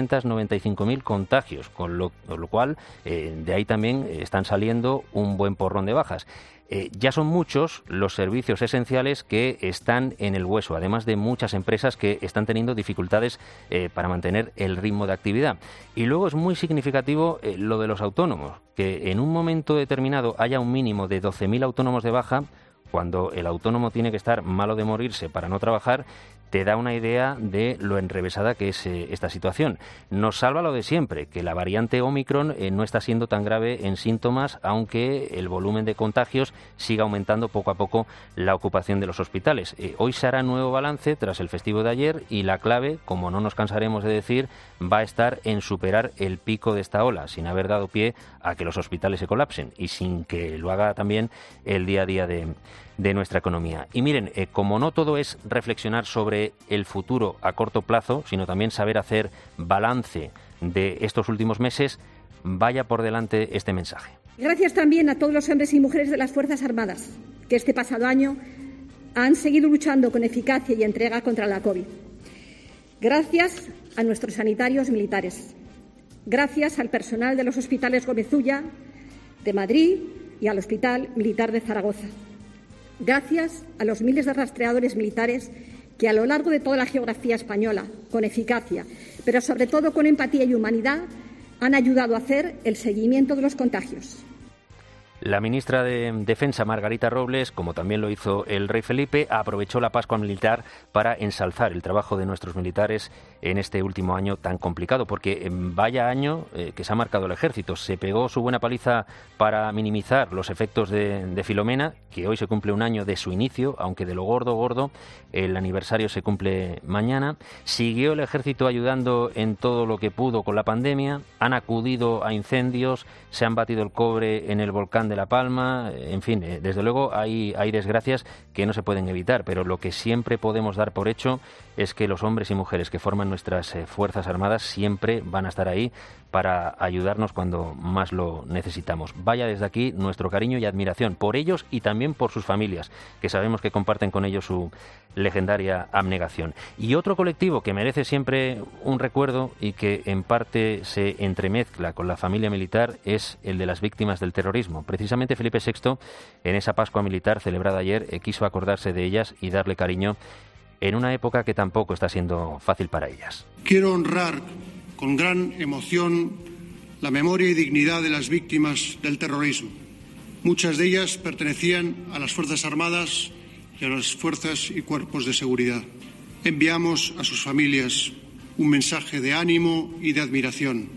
395.000 contagios, con lo cual de ahí también están saliendo un buen porrón de bajas. Ya son muchos los servicios esenciales que están en el hueso, además de muchas empresas que están teniendo dificultades para mantener el ritmo de actividad. Y luego es muy significativo lo de los autónomos, que en un momento determinado haya un mínimo de 12.000 autónomos de baja, cuando el autónomo tiene que estar malo de morirse para no trabajar, te da una idea de lo enrevesada que es esta situación. Nos salva lo de siempre, que la variante Omicron no está siendo tan grave en síntomas, aunque el volumen de contagios siga aumentando poco a poco la ocupación de los hospitales. Hoy se hará nuevo balance tras el festivo de ayer y la clave, como no nos cansaremos de decir, va a estar en superar el pico de esta ola, sin haber dado pie a que los hospitales se colapsen y sin que lo haga también el día a día de nuestra economía. Y miren, como no todo es reflexionar sobre el futuro a corto plazo, sino también saber hacer balance de estos últimos meses, vaya por delante este mensaje. Gracias también a todos los hombres y mujeres de las Fuerzas Armadas, que este pasado año han seguido luchando con eficacia y entrega contra la COVID. Gracias a nuestros sanitarios militares. Gracias al personal de los hospitales Gómez Ulla, de Madrid y al Hospital Militar de Zaragoza. Gracias a los miles de rastreadores militares que a lo largo de toda la geografía española, con eficacia, pero sobre todo con empatía y humanidad, han ayudado a hacer el seguimiento de los contagios. La ministra de Defensa, Margarita Robles, como también lo hizo el rey Felipe, aprovechó la Pascua Militar para ensalzar el trabajo de nuestros militares en este último año tan complicado, porque vaya año que se ha marcado el ejército. Se pegó su buena paliza para minimizar los efectos de Filomena, que hoy se cumple un año de su inicio, aunque de lo gordo, el aniversario se cumple mañana. Siguió el ejército ayudando en todo lo que pudo con la pandemia, han acudido a incendios, se han batido el cobre en el volcán dan de la palma, en fin, desde luego hay desgracias que no se pueden evitar, pero lo que siempre podemos dar por hecho es que los hombres y mujeres que forman nuestras Fuerzas Armadas siempre van a estar ahí para ayudarnos cuando más lo necesitamos. Vaya desde aquí nuestro cariño y admiración por ellos y también por sus familias, que sabemos que comparten con ellos su legendaria abnegación. Y otro colectivo que merece siempre un recuerdo y que en parte se entremezcla con la familia militar es el de las víctimas del terrorismo. Precisamente Felipe VI, en esa Pascua Militar celebrada ayer, quiso acordarse de ellas y darle cariño en una época que tampoco está siendo fácil para ellas. Quiero honrar con gran emoción la memoria y dignidad de las víctimas del terrorismo. Muchas de ellas pertenecían a las Fuerzas Armadas y a las fuerzas y cuerpos de seguridad. Enviamos a sus familias un mensaje de ánimo y de admiración.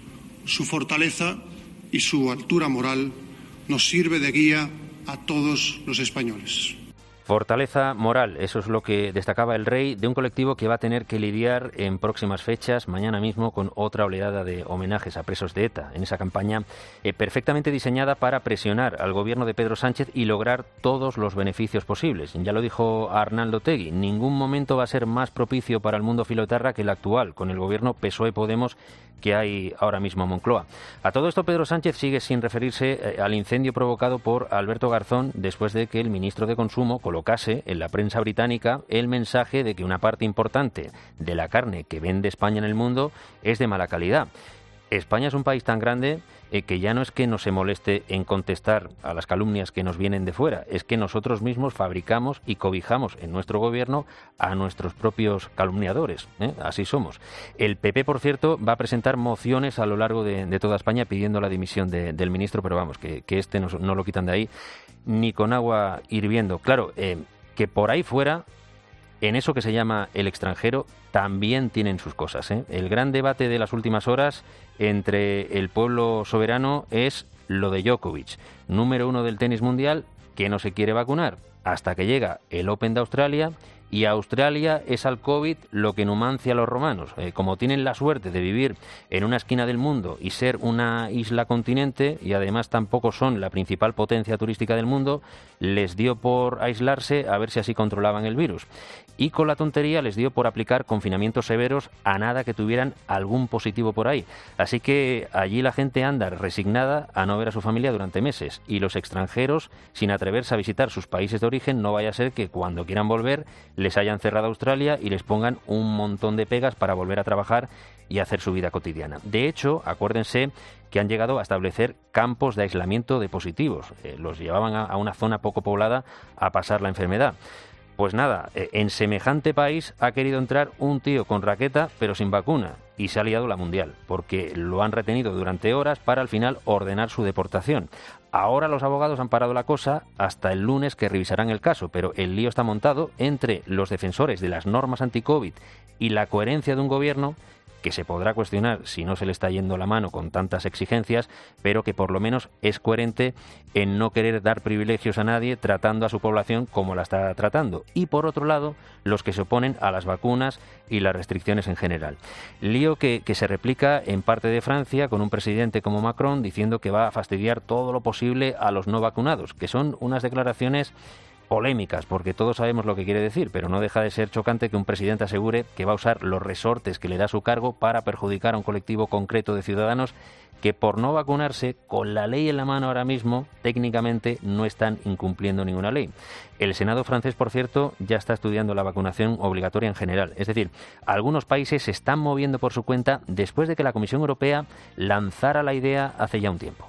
Su fortaleza y su altura moral nos sirve de guía a todos los españoles. Fortaleza moral, eso es lo que destacaba el rey de un colectivo que va a tener que lidiar en próximas fechas, mañana mismo, con otra oleada de homenajes a presos de ETA, en esa campaña perfectamente diseñada para presionar al gobierno de Pedro Sánchez y lograr todos los beneficios posibles. Ya lo dijo Arnaldo Otegi, ningún momento va a ser más propicio para el mundo filoetarra que el actual, con el gobierno PSOE-Podemos que hay ahora mismo en Moncloa. A todo esto, Pedro Sánchez sigue sin referirse al incendio provocado por Alberto Garzón después de que el ministro de Consumo colocase en la prensa británica el mensaje de que una parte importante de la carne que vende España en el mundo es de mala calidad. España es un país tan grande que ya no es que no se moleste en contestar a las calumnias que nos vienen de fuera, es que nosotros mismos fabricamos y cobijamos en nuestro gobierno a nuestros propios calumniadores. Así somos. El PP, por cierto, va a presentar mociones a lo largo de toda España pidiendo la dimisión del ministro, pero vamos, que este no lo quitan de ahí ni con agua hirviendo. Claro, que por ahí fuera, en eso que se llama el extranjero, también tienen sus cosas. El gran debate de las últimas horas entre el pueblo soberano es lo de Djokovic, número 1 del tenis mundial, que no se quiere vacunar hasta que llega el Open de Australia, y Australia es al COVID lo que Numancia a los romanos. Como tienen la suerte de vivir en una esquina del mundo y ser una isla continente, y además tampoco son la principal potencia turística del mundo, les dio por aislarse a ver si así controlaban el virus. Y con la tontería les dio por aplicar confinamientos severos a nada que tuvieran algún positivo por ahí. Así que allí la gente anda resignada a no ver a su familia durante meses, y los extranjeros, sin atreverse a visitar sus países de origen, no vaya a ser que cuando quieran volver les hayan cerrado Australia y les pongan un montón de pegas para volver a trabajar y hacer su vida cotidiana. De hecho, acuérdense que han llegado a establecer campos de aislamiento de positivos. Los llevaban a una zona poco poblada a pasar la enfermedad. Pues nada, en semejante país ha querido entrar un tío con raqueta pero sin vacuna, y se ha liado la mundial, porque lo han retenido durante horas para al final ordenar su deportación. Ahora los abogados han parado la cosa hasta el lunes, que revisarán el caso, pero el lío está montado entre los defensores de las normas anti-COVID y la coherencia de un gobierno que se podrá cuestionar si no se le está yendo la mano con tantas exigencias, pero que por lo menos es coherente en no querer dar privilegios a nadie, tratando a su población como la está tratando. Y por otro lado, los que se oponen a las vacunas y las restricciones en general. Lío que se replica en parte de Francia, con un presidente como Macron diciendo que va a fastidiar todo lo posible a los no vacunados, que son unas declaraciones polémicas, porque todos sabemos lo que quiere decir, pero no deja de ser chocante que un presidente asegure que va a usar los resortes que le da su cargo para perjudicar a un colectivo concreto de ciudadanos que por no vacunarse, con la ley en la mano ahora mismo, técnicamente no están incumpliendo ninguna ley. El Senado francés, por cierto, ya está estudiando la vacunación obligatoria en general. Es decir, algunos países se están moviendo por su cuenta después de que la Comisión Europea lanzara la idea hace ya un tiempo.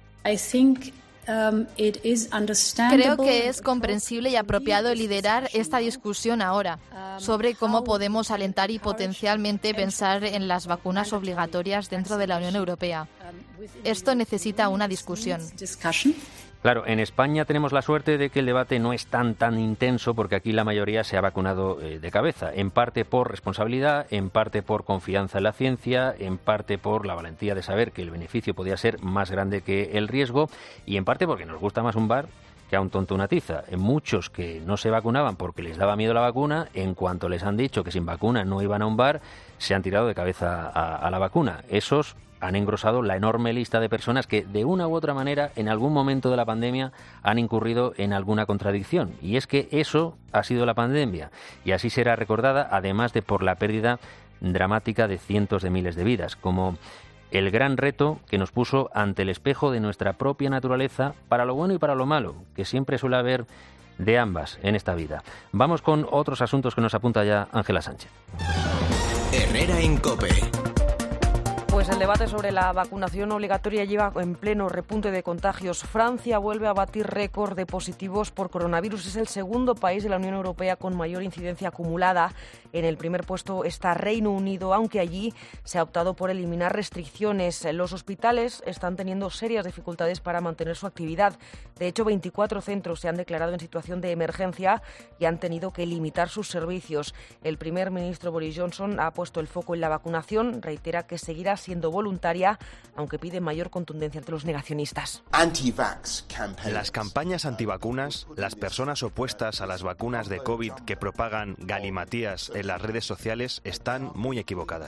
Creo que es comprensible y apropiado liderar esta discusión ahora sobre cómo podemos alentar y potencialmente pensar en las vacunas obligatorias dentro de la Unión Europea. Esto necesita una discusión. Claro, en España tenemos la suerte de que el debate no es tan intenso, porque aquí la mayoría se ha vacunado de cabeza, en parte por responsabilidad, en parte por confianza en la ciencia, en parte por la valentía de saber que el beneficio podía ser más grande que el riesgo, y en parte porque nos gusta más un bar que a un tonto una tiza. En muchos que no se vacunaban porque les daba miedo la vacuna, en cuanto les han dicho que sin vacuna no iban a un bar, se han tirado de cabeza a la vacuna. Esos han engrosado la enorme lista de personas que, de una u otra manera, en algún momento de la pandemia han incurrido en alguna contradicción. Y es que eso ha sido la pandemia, y así será recordada, además de por la pérdida dramática de cientos de miles de vidas, como el gran reto que nos puso ante el espejo de nuestra propia naturaleza, para lo bueno y para lo malo, que siempre suele haber de ambas en esta vida. Vamos con otros asuntos que nos apunta ya Ángela Sánchez. Herrera en COPE. Pues el debate sobre la vacunación obligatoria lleva en pleno repunte de contagios. Francia vuelve a batir récord de positivos por coronavirus. Es el segundo país de la Unión Europea con mayor incidencia acumulada. En el primer puesto está Reino Unido, aunque allí se ha optado por eliminar restricciones. Los hospitales están teniendo serias dificultades para mantener su actividad. De hecho, 24 centros se han declarado en situación de emergencia y han tenido que limitar sus servicios. El primer ministro Boris Johnson ha puesto el foco en la vacunación. Reitera que seguirá siendo voluntaria, aunque pide mayor contundencia ante los negacionistas. Las campañas antivacunas, las personas opuestas a las vacunas de COVID que propagan galimatías en las redes sociales están muy equivocadas.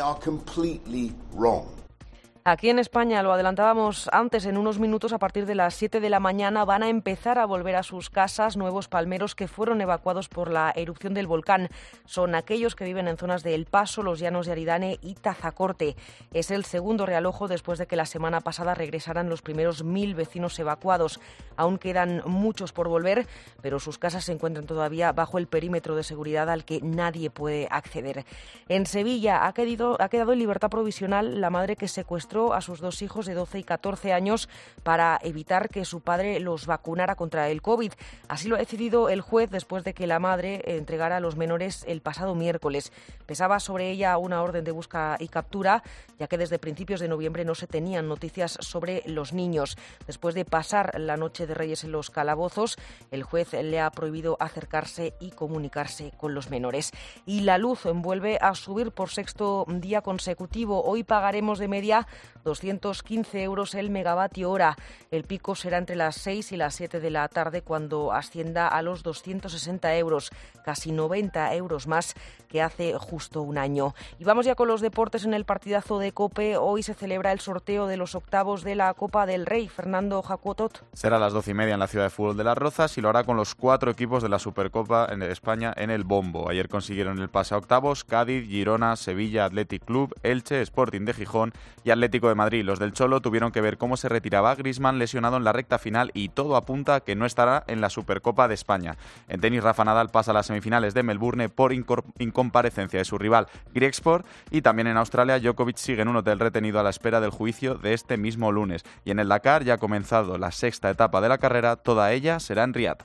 Aquí en España, lo adelantábamos antes, en unos minutos, a partir de las 7 de la mañana, van a empezar a volver a sus casas nuevos palmeros que fueron evacuados por la erupción del volcán. Son aquellos que viven en zonas de El Paso, Los Llanos de Aridane y Tazacorte. Es el segundo realojo después de que la semana pasada regresaran los primeros 1.000 vecinos evacuados. Aún quedan muchos por volver, pero sus casas se encuentran todavía bajo el perímetro de seguridad al que nadie puede acceder. En Sevilla ha quedado en libertad provisional la madre que secuestró a sus dos hijos de 12 y 14 años para evitar que su padre los vacunara contra el COVID. Así lo ha decidido el juez después de que la madre entregara a los menores el pasado miércoles. Pesaba sobre ella una orden de busca y captura, ya que desde principios de noviembre no se tenían noticias sobre los niños. Después de pasar la noche de Reyes en los calabozos, el juez le ha prohibido acercarse y comunicarse con los menores. Y la luz vuelve a subir por sexto día consecutivo. Hoy pagaremos de media 215 euros el megavatio hora. El pico será entre las 6 y las 7 de la tarde, cuando ascienda a los 260 euros, casi 90 euros más que hace justo un año. Y vamos ya con los deportes en el partidazo de COPE. Hoy se celebra el sorteo de los octavos de la Copa del Rey. Fernando Jacuotot. Será a las 12:30 en la ciudad de fútbol de Las Rozas y lo hará con los 4 equipos de la Supercopa en España en el bombo. Ayer consiguieron el pase a octavos Cádiz, Girona, Sevilla, Athletic Club, Elche, Sporting de Gijón y Atlético de Madrid. Los del Cholo tuvieron que ver cómo se retiraba Griezmann lesionado en la recta final y todo apunta a que no estará en la Supercopa de España. En tenis, Rafa Nadal pasa a las semifinales de Melbourne por incomparecencia de su rival Griekspoor, y también en Australia Djokovic sigue en un hotel retenido a la espera del juicio de este mismo lunes. Y en el Dakar ya ha comenzado la sexta etapa de la carrera, toda ella será en Riad.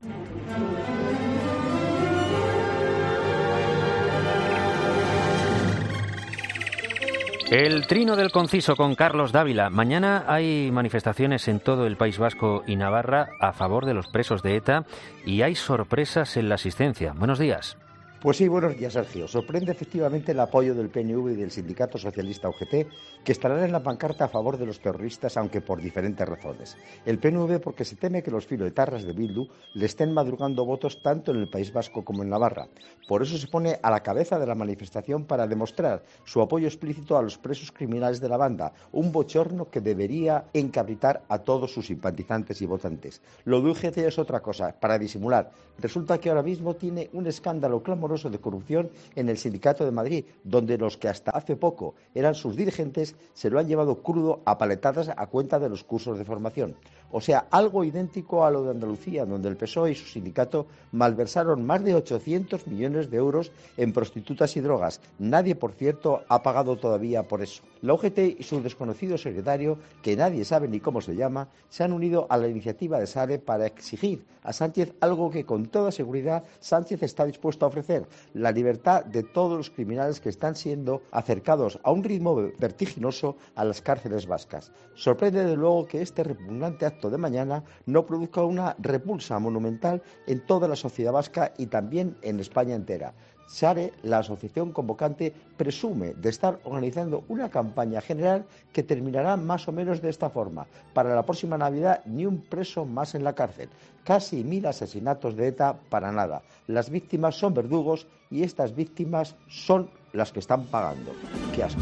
El trino del conciso con Carlos Dávila. Mañana hay manifestaciones en todo el País Vasco y Navarra a favor de los presos de ETA y hay sorpresas en la asistencia. Buenos días. Pues sí, buenos días, Sergio. Sorprende efectivamente el apoyo del PNV y del Sindicato Socialista UGT, que estarán en la pancarta a favor de los terroristas, aunque por diferentes razones. El PNV porque se teme que los filoetarras de Bildu le estén madrugando votos tanto en el País Vasco como en Navarra. Por eso se pone a la cabeza de la manifestación para demostrar su apoyo explícito a los presos criminales de la banda, un bochorno que debería encabritar a todos sus simpatizantes y votantes. Lo de UGT es otra cosa, para disimular. Resulta que ahora mismo tiene un escándalo clamoroso de corrupción en el Sindicato de Madrid, donde los que hasta hace poco eran sus dirigentes se lo han llevado crudo a paletadas a cuenta de los cursos de formación. O sea, algo idéntico a lo de Andalucía, donde el PSOE y su sindicato malversaron más de 800 millones de euros en prostitutas y drogas. Nadie, por cierto, ha pagado todavía por eso. La UGT y su desconocido secretario, que nadie sabe ni cómo se llama, se han unido a la iniciativa de Sare para exigir a Sánchez algo que con toda seguridad Sánchez está dispuesto a ofrecer: la libertad de todos los criminales que están siendo acercados a un ritmo vertiginoso a las cárceles vascas. Sorprende de luego que este repugnante acto de mañana no produzca una repulsa monumental en toda la sociedad vasca y también en España entera. SARE, la asociación convocante, presume de estar organizando una campaña general que terminará más o menos de esta forma. Para la próxima Navidad, ni un preso más en la cárcel. Casi 1000 asesinatos de ETA para nada. Las víctimas son verdugos y estas víctimas son las que están pagando. ¡Qué asco!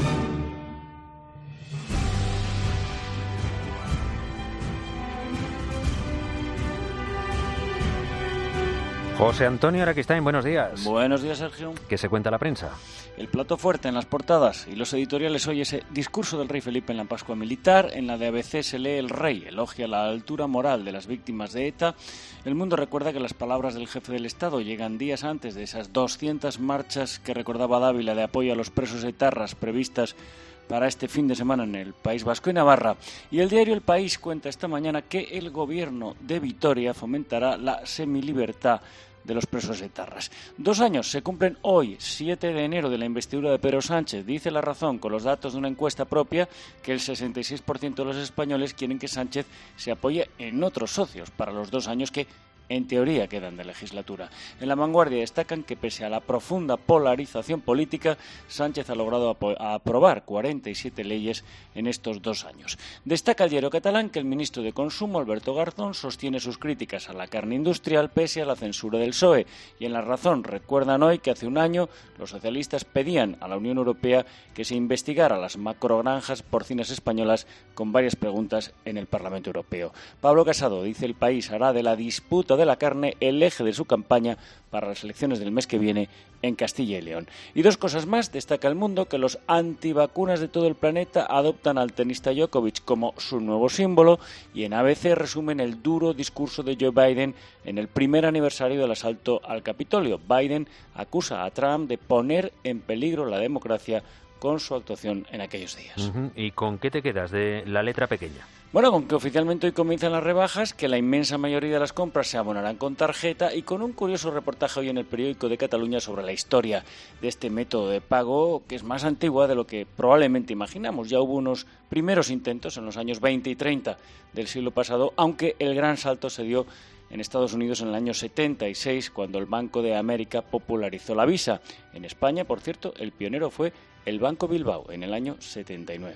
José Antonio Araquistain, buenos días. Buenos días, Sergio. ¿Qué se cuenta la prensa? El plato fuerte en las portadas y los editoriales hoy ese discurso del rey Felipe en la Pascua Militar. En la de ABC se lee: el rey elogia la altura moral de las víctimas de ETA. El Mundo recuerda que las palabras del jefe del Estado llegan días antes de esas 200 marchas que recordaba Dávila de apoyo a los presos etarras previstas para este fin de semana en el País Vasco y Navarra. Y el diario El País cuenta esta mañana que el gobierno de Vitoria fomentará la semilibertad de los presos etarras. 2 años se cumplen hoy, 7 de enero, de la investidura de Pedro Sánchez. Dice La Razón, con los datos de una encuesta propia, que el 66% de los españoles quieren que Sánchez se apoye en otros socios para los 2 años que en teoría quedan de legislatura. En La Vanguardia destacan que pese a la profunda polarización política, Sánchez ha logrado aprobar 47 leyes en estos 2 años. Destaca el diario catalán que el ministro de Consumo, Alberto Garzón, sostiene sus críticas a la carne industrial pese a la censura del PSOE. Y en La Razón recuerdan hoy que hace un año los socialistas pedían a la Unión Europea que se investigara las macrogranjas porcinas españolas, con varias preguntas en el Parlamento Europeo. Pablo Casado, dice El País, hará de la disputa de la carne el eje de su campaña para las elecciones del mes que viene en Castilla y León. Y 2 cosas más. Destaca El Mundo que los antivacunas de todo el planeta adoptan al tenista Djokovic como su nuevo símbolo, y en ABC resumen el duro discurso de Joe Biden en el primer aniversario del asalto al Capitolio. Biden acusa a Trump de poner en peligro la democracia con su actuación en aquellos días. ¿Y con qué te quedas de la letra pequeña? Bueno, con que oficialmente hoy comienzan las rebajas, que la inmensa mayoría de las compras se abonarán con tarjeta, y con un curioso reportaje hoy en el Periódico de Cataluña sobre la historia de este método de pago, que es más antigua de lo que probablemente imaginamos. Ya hubo unos primeros intentos en los años 20 y 30 del siglo pasado, aunque el gran salto se dio en Estados Unidos en el año 76, cuando el Banco de América popularizó la Visa. En España, por cierto, el pionero fue el Banco Bilbao en el año 79.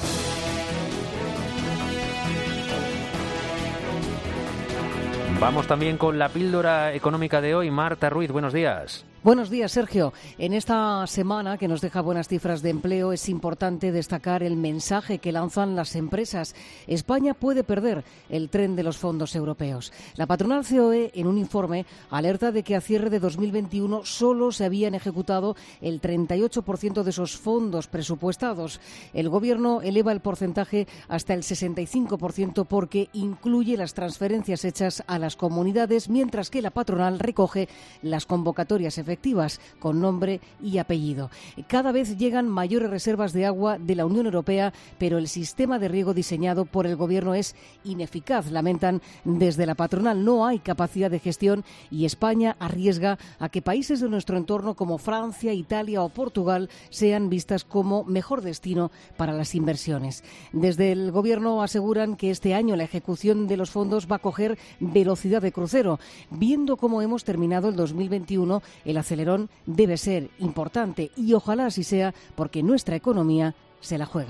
Vamos también con la píldora económica de hoy. Marta Ruiz, buenos días. Buenos días, Sergio. En esta semana, que nos deja buenas cifras de empleo, es importante destacar el mensaje que lanzan las empresas. España puede perder el tren de los fondos europeos. La patronal COE, en un informe, alerta de que a cierre de 2021 solo se habían ejecutado el 38% de esos fondos presupuestados. El Gobierno eleva el porcentaje hasta el 65% porque incluye las transferencias hechas a las comunidades, mientras que la patronal recoge las convocatorias efectivas con nombre y apellido. Cada vez llegan mayores reservas de agua de la Unión Europea, pero el sistema de riego diseñado por el Gobierno es ineficaz, lamentan desde la patronal. No hay capacidad de gestión y España arriesga a que países de nuestro entorno como Francia, Italia o Portugal sean vistas como mejor destino para las inversiones. Desde el Gobierno aseguran que este año la ejecución de los fondos va a coger velocidad de crucero. Viendo cómo hemos terminado el 2021, el acelerón debe ser importante y ojalá así sea, porque nuestra economía se la juega.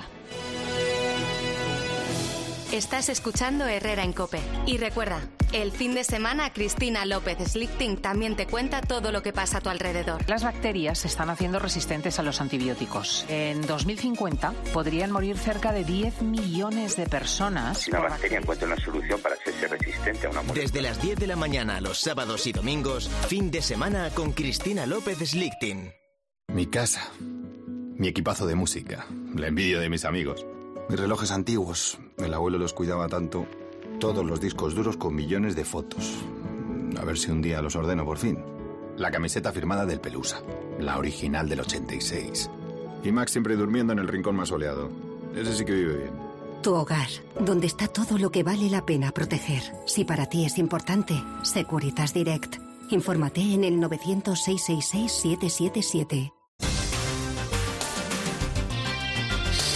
Estás escuchando Herrera en COPE. Y recuerda, el fin de semana Cristina López Slichting también te cuenta todo lo que pasa a tu alrededor. Las bacterias se están haciendo resistentes a los antibióticos. En 2050 podrían morir cerca de 10 millones de personas. Si una bacteria encuentra una solución para hacerse resistente a una molécula. Desde las 10 de la mañana los sábados y domingos, fin de semana con Cristina López Slichting. Mi casa, mi equipazo de música, la envidia de mis amigos. Mis relojes antiguos, el abuelo los cuidaba tanto. Todos los discos duros con millones de fotos. A ver si un día los ordeno por fin. La camiseta firmada del Pelusa, la original del 86. Y Max siempre durmiendo en el rincón más soleado. Ese sí que vive bien. Tu hogar, donde está todo lo que vale la pena proteger. Si para ti es importante, Securitas Direct. Infórmate en el 900-666-777.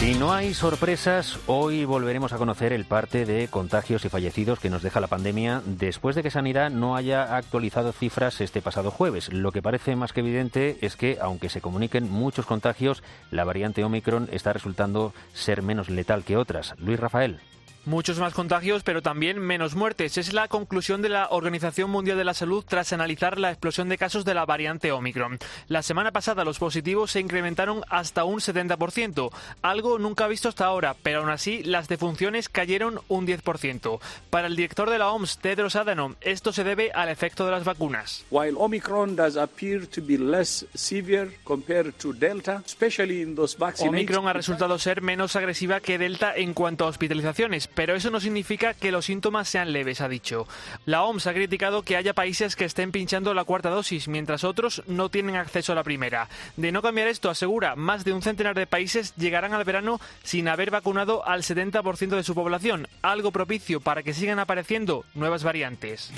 Si no hay sorpresas, hoy volveremos a conocer el parte de contagios y fallecidos que nos deja la pandemia después de que Sanidad no haya actualizado cifras este pasado jueves. Lo que parece más que evidente es que, aunque se comuniquen muchos contagios, la variante Omicron está resultando ser menos letal que otras. Luis Rafael. Muchos más contagios, pero también menos muertes. Es la conclusión de la Organización Mundial de la Salud tras analizar la explosión de casos de la variante Omicron. La semana pasada los positivos se incrementaron hasta un 70%, algo nunca visto hasta ahora, pero aún así las defunciones cayeron un 10%. Para el director de la OMS, Tedros Adhanom, esto se debe al efecto de las vacunas. While Omicron does appear to be less severe compared to Delta, especially in those vaccinated... Omicron ha resultado ser menos agresiva que Delta en cuanto a hospitalizaciones, pero eso no significa que los síntomas sean leves, ha dicho. La OMS ha criticado que haya países que estén pinchando la cuarta dosis, mientras otros no tienen acceso a la primera. De no cambiar esto, asegura, más de un centenar de países llegarán al verano sin haber vacunado al 70% de su población, algo propicio para que sigan apareciendo nuevas variantes.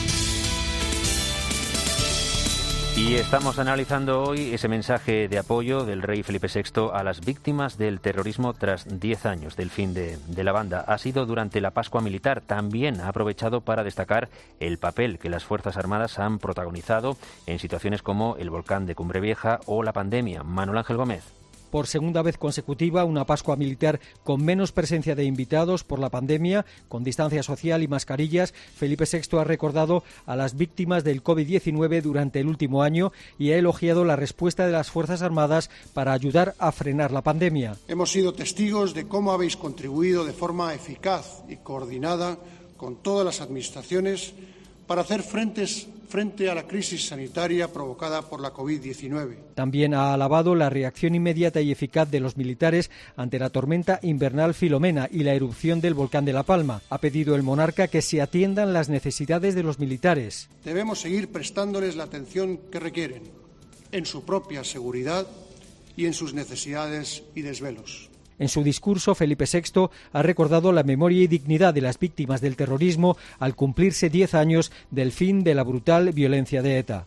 Y estamos analizando hoy ese mensaje de apoyo del rey Felipe VI a las víctimas del terrorismo tras 10 años del fin de la banda. Ha sido durante la Pascua Militar. También ha aprovechado para destacar el papel que las Fuerzas Armadas han protagonizado en situaciones como el volcán de Cumbre Vieja o la pandemia. Manuel Ángel Gómez. Por segunda vez consecutiva, una Pascua Militar con menos presencia de invitados por la pandemia, con distancia social y mascarillas. Felipe VI ha recordado a las víctimas del COVID-19 durante el último año y ha elogiado la respuesta de las Fuerzas Armadas para ayudar a frenar la pandemia. Hemos sido testigos de cómo habéis contribuido de forma eficaz y coordinada con todas las administraciones para hacer frente a la crisis sanitaria provocada por la COVID-19. También ha alabado la reacción inmediata y eficaz de los militares ante la tormenta invernal Filomena y la erupción del volcán de La Palma. Ha pedido el monarca que se atiendan las necesidades de los militares. Debemos seguir prestándoles la atención que requieren, en su propia seguridad y en sus necesidades y desvelos. En su discurso, Felipe VI ha recordado la memoria y dignidad de las víctimas del terrorismo al cumplirse 10 años del fin de la brutal violencia de ETA.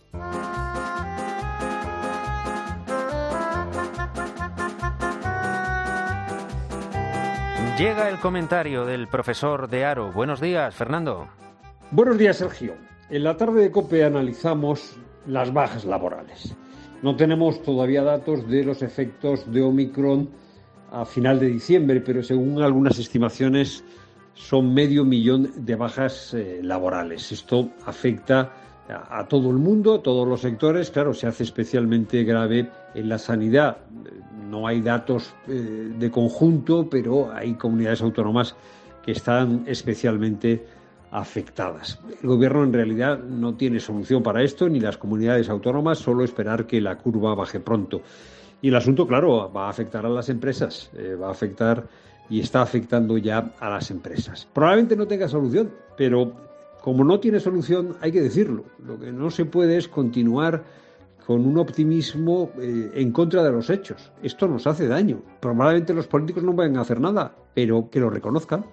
Llega el comentario del profesor de Haro. Buenos días, Fernando. Buenos días, Sergio. En la tarde de COPE analizamos las bajas laborales. No tenemos todavía datos de los efectos de Omicron a final de diciembre, pero según algunas estimaciones son 500.000 de bajas laborales. Esto afecta a todo el mundo, a todos los sectores. Claro, se hace especialmente grave en la sanidad. No hay datos de conjunto, pero hay comunidades autónomas que están especialmente afectadas. El Gobierno en realidad no tiene solución para esto, ni las comunidades autónomas, solo esperar que la curva baje pronto. Y el asunto, claro, va a afectar a las empresas, va a afectar y está afectando ya a las empresas. Probablemente no tenga solución, pero como no tiene solución hay que decirlo. Lo que no se puede es continuar con un optimismo en contra de los hechos. Esto nos hace daño. Probablemente los políticos no vayan a hacer nada, pero que lo reconozcan.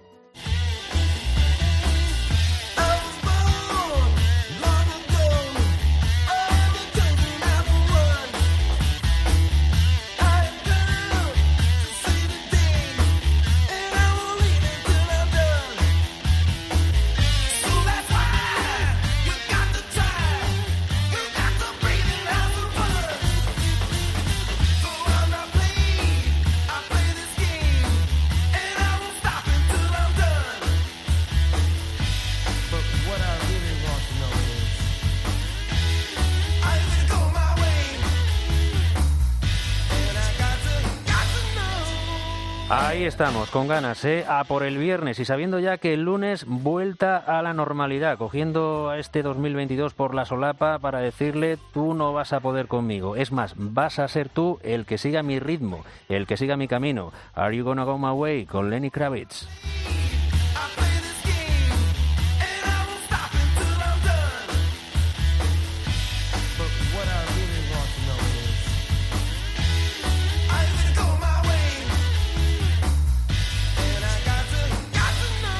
Ahí estamos, con ganas, a por el viernes y sabiendo ya que el lunes vuelta a la normalidad, cogiendo a este 2022 por la solapa para decirle tú no vas a poder conmigo. Es más, vas a ser tú el que siga mi ritmo, el que siga mi camino. Are You Gonna Go My Way con Lenny Kravitz.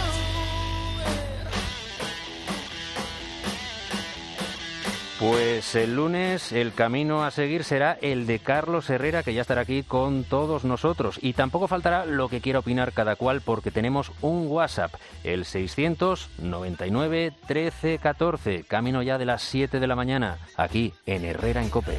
Pues Pues el lunes el camino a seguir será el de Carlos Herrera, que ya estará aquí con todos nosotros. Y tampoco faltará lo que quiera opinar cada cual, porque tenemos un WhatsApp, el 699 13 14. Camino ya de las 7 de la mañana, aquí en Herrera en COPE.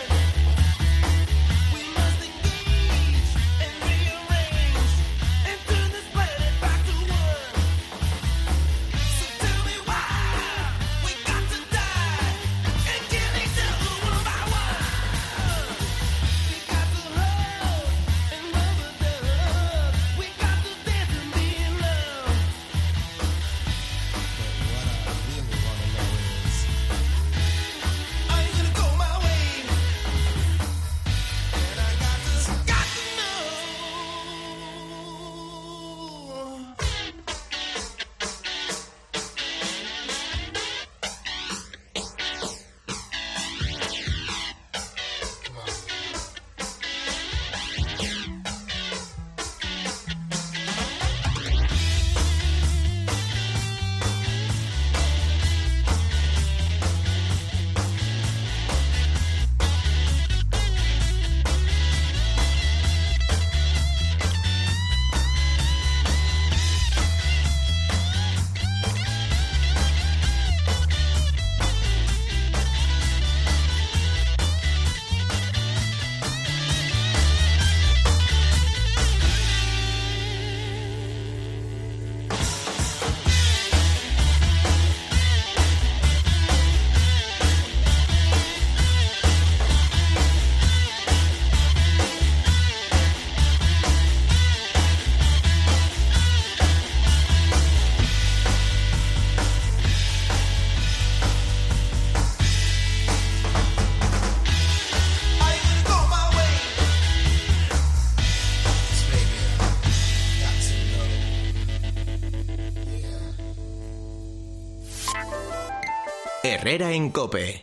Herrera en COPE.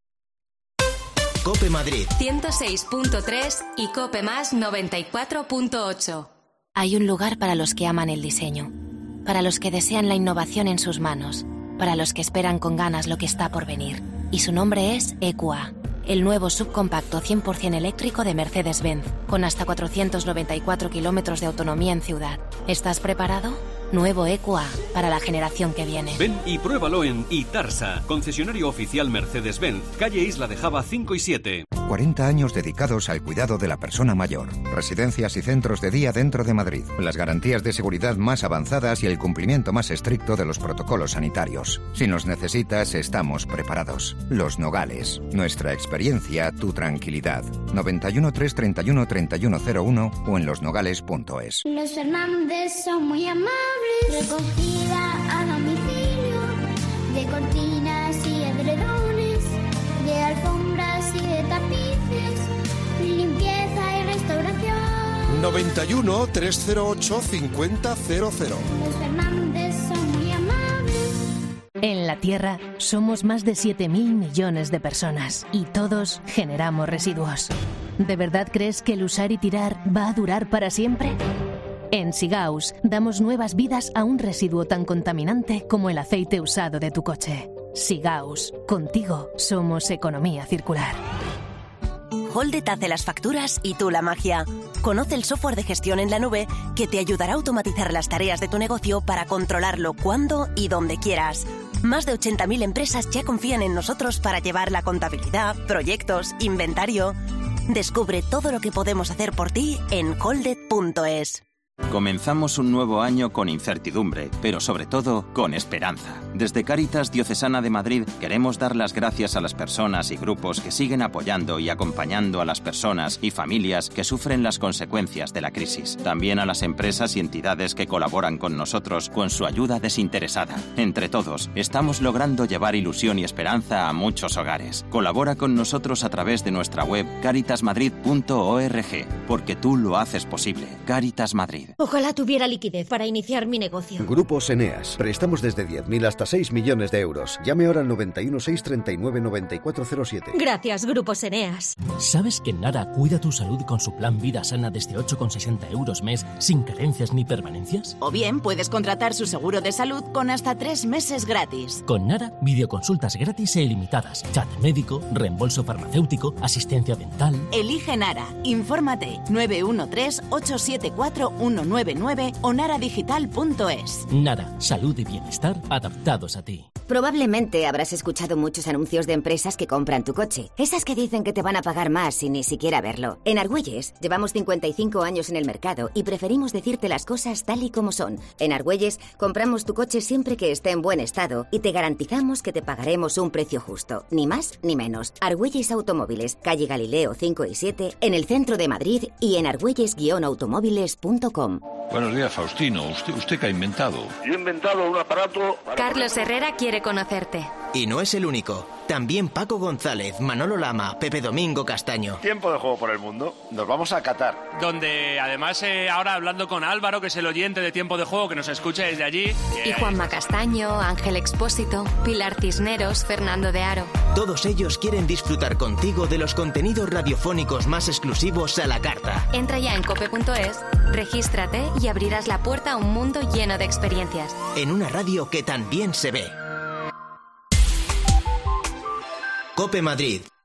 COPE Madrid 106.3 y COPE Más 94.8. Hay un lugar para los que aman el diseño, para los que desean la innovación en sus manos, para los que esperan con ganas lo que está por venir. Y su nombre es EQA, el nuevo subcompacto 100% eléctrico de Mercedes-Benz, con hasta 494 kilómetros de autonomía en ciudad. ¿Estás preparado? Nuevo EQA, para la generación que viene. Ven y pruébalo en Itarsa, concesionario oficial Mercedes-Benz, calle Isla de Java 5 y 7. 40 años dedicados al cuidado de la persona mayor. Residencias y centros de día dentro de Madrid. Las garantías de seguridad más avanzadas y el cumplimiento más estricto de los protocolos sanitarios. Si nos necesitas, estamos preparados. Los Nogales. Nuestra experiencia, tu tranquilidad. 91 331 3101 o en losnogales.es. Los Fernández son muy amables. Recogida a domicilio de cortinas y edredones, de alfombras y de tapices, limpieza y restauración. 91 308 5000. Los Fernández son muy amables. En la Tierra somos más de 7.000 millones de personas y todos generamos residuos. ¿De verdad crees que el usar y tirar va a durar para siempre? En Sigaus damos nuevas vidas a un residuo tan contaminante como el aceite usado de tu coche. Sigaus, contigo somos economía circular. Holded hace las facturas y tú la magia. Conoce el software de gestión en la nube que te ayudará a automatizar las tareas de tu negocio para controlarlo cuando y donde quieras. Más de 80.000 empresas ya confían en nosotros para llevar la contabilidad, proyectos, inventario. Descubre todo lo que podemos hacer por ti en holded.es. Comenzamos un nuevo año con incertidumbre, pero sobre todo con esperanza. Desde Cáritas Diocesana de Madrid queremos dar las gracias a las personas y grupos que siguen apoyando y acompañando a las personas y familias que sufren las consecuencias de la crisis. También a las empresas y entidades que colaboran con nosotros con su ayuda desinteresada. Entre todos, estamos logrando llevar ilusión y esperanza a muchos hogares. Colabora con nosotros a través de nuestra web caritasmadrid.org, porque tú lo haces posible. Cáritas Madrid. Madrid. Ojalá tuviera liquidez para iniciar mi negocio. Grupos Eneas. Préstamos desde 10.000 hasta 6 millones de euros. Llame ahora al 91 639 9407. Gracias, Grupos Eneas. ¿Sabes que Nara cuida tu salud con su plan Vida Sana desde 8,60 euros mes, sin carencias ni permanencias? O bien puedes contratar su seguro de salud con hasta 3 meses gratis. Con Nara, videoconsultas gratis e ilimitadas, chat médico, reembolso farmacéutico, asistencia dental. Elige Nara. Infórmate 913-874-199 o naradigital.es. Nara, salud y bienestar adaptados a ti. Probablemente habrás escuchado muchos anuncios de empresas que compran tu coche. Esas que dicen que te van a pagar más sin ni siquiera verlo. En Argüelles llevamos 55 años en el mercado y preferimos decirte las cosas tal y como son. En Argüelles compramos tu coche siempre que esté en buen estado y te garantizamos que te pagaremos un precio justo. Ni más ni menos. Argüelles Automóviles, calle Galileo 5 y 7, en el centro de Madrid y en argüelles-automóviles.com. Buenos días, Faustino. ¿Usted qué ha inventado? Yo he inventado un aparato... Carlos Herrera quiere conocerte. Y no es el único. También Paco González, Manolo Lama, Pepe Domingo Castaño. Tiempo de juego por el mundo. Nos vamos a Qatar. Donde además ahora hablando con Álvaro, que es el oyente de Tiempo de Juego, que nos escucha desde allí. Y Juanma Castaño, Ángel Expósito, Pilar Cisneros, Fernando de Aro. Todos ellos quieren disfrutar contigo de los contenidos radiofónicos más exclusivos a la carta. Entra ya en cope.es, regístrate y abrirás la puerta a un mundo lleno de experiencias. En una radio que también se ve. Cope Madrid.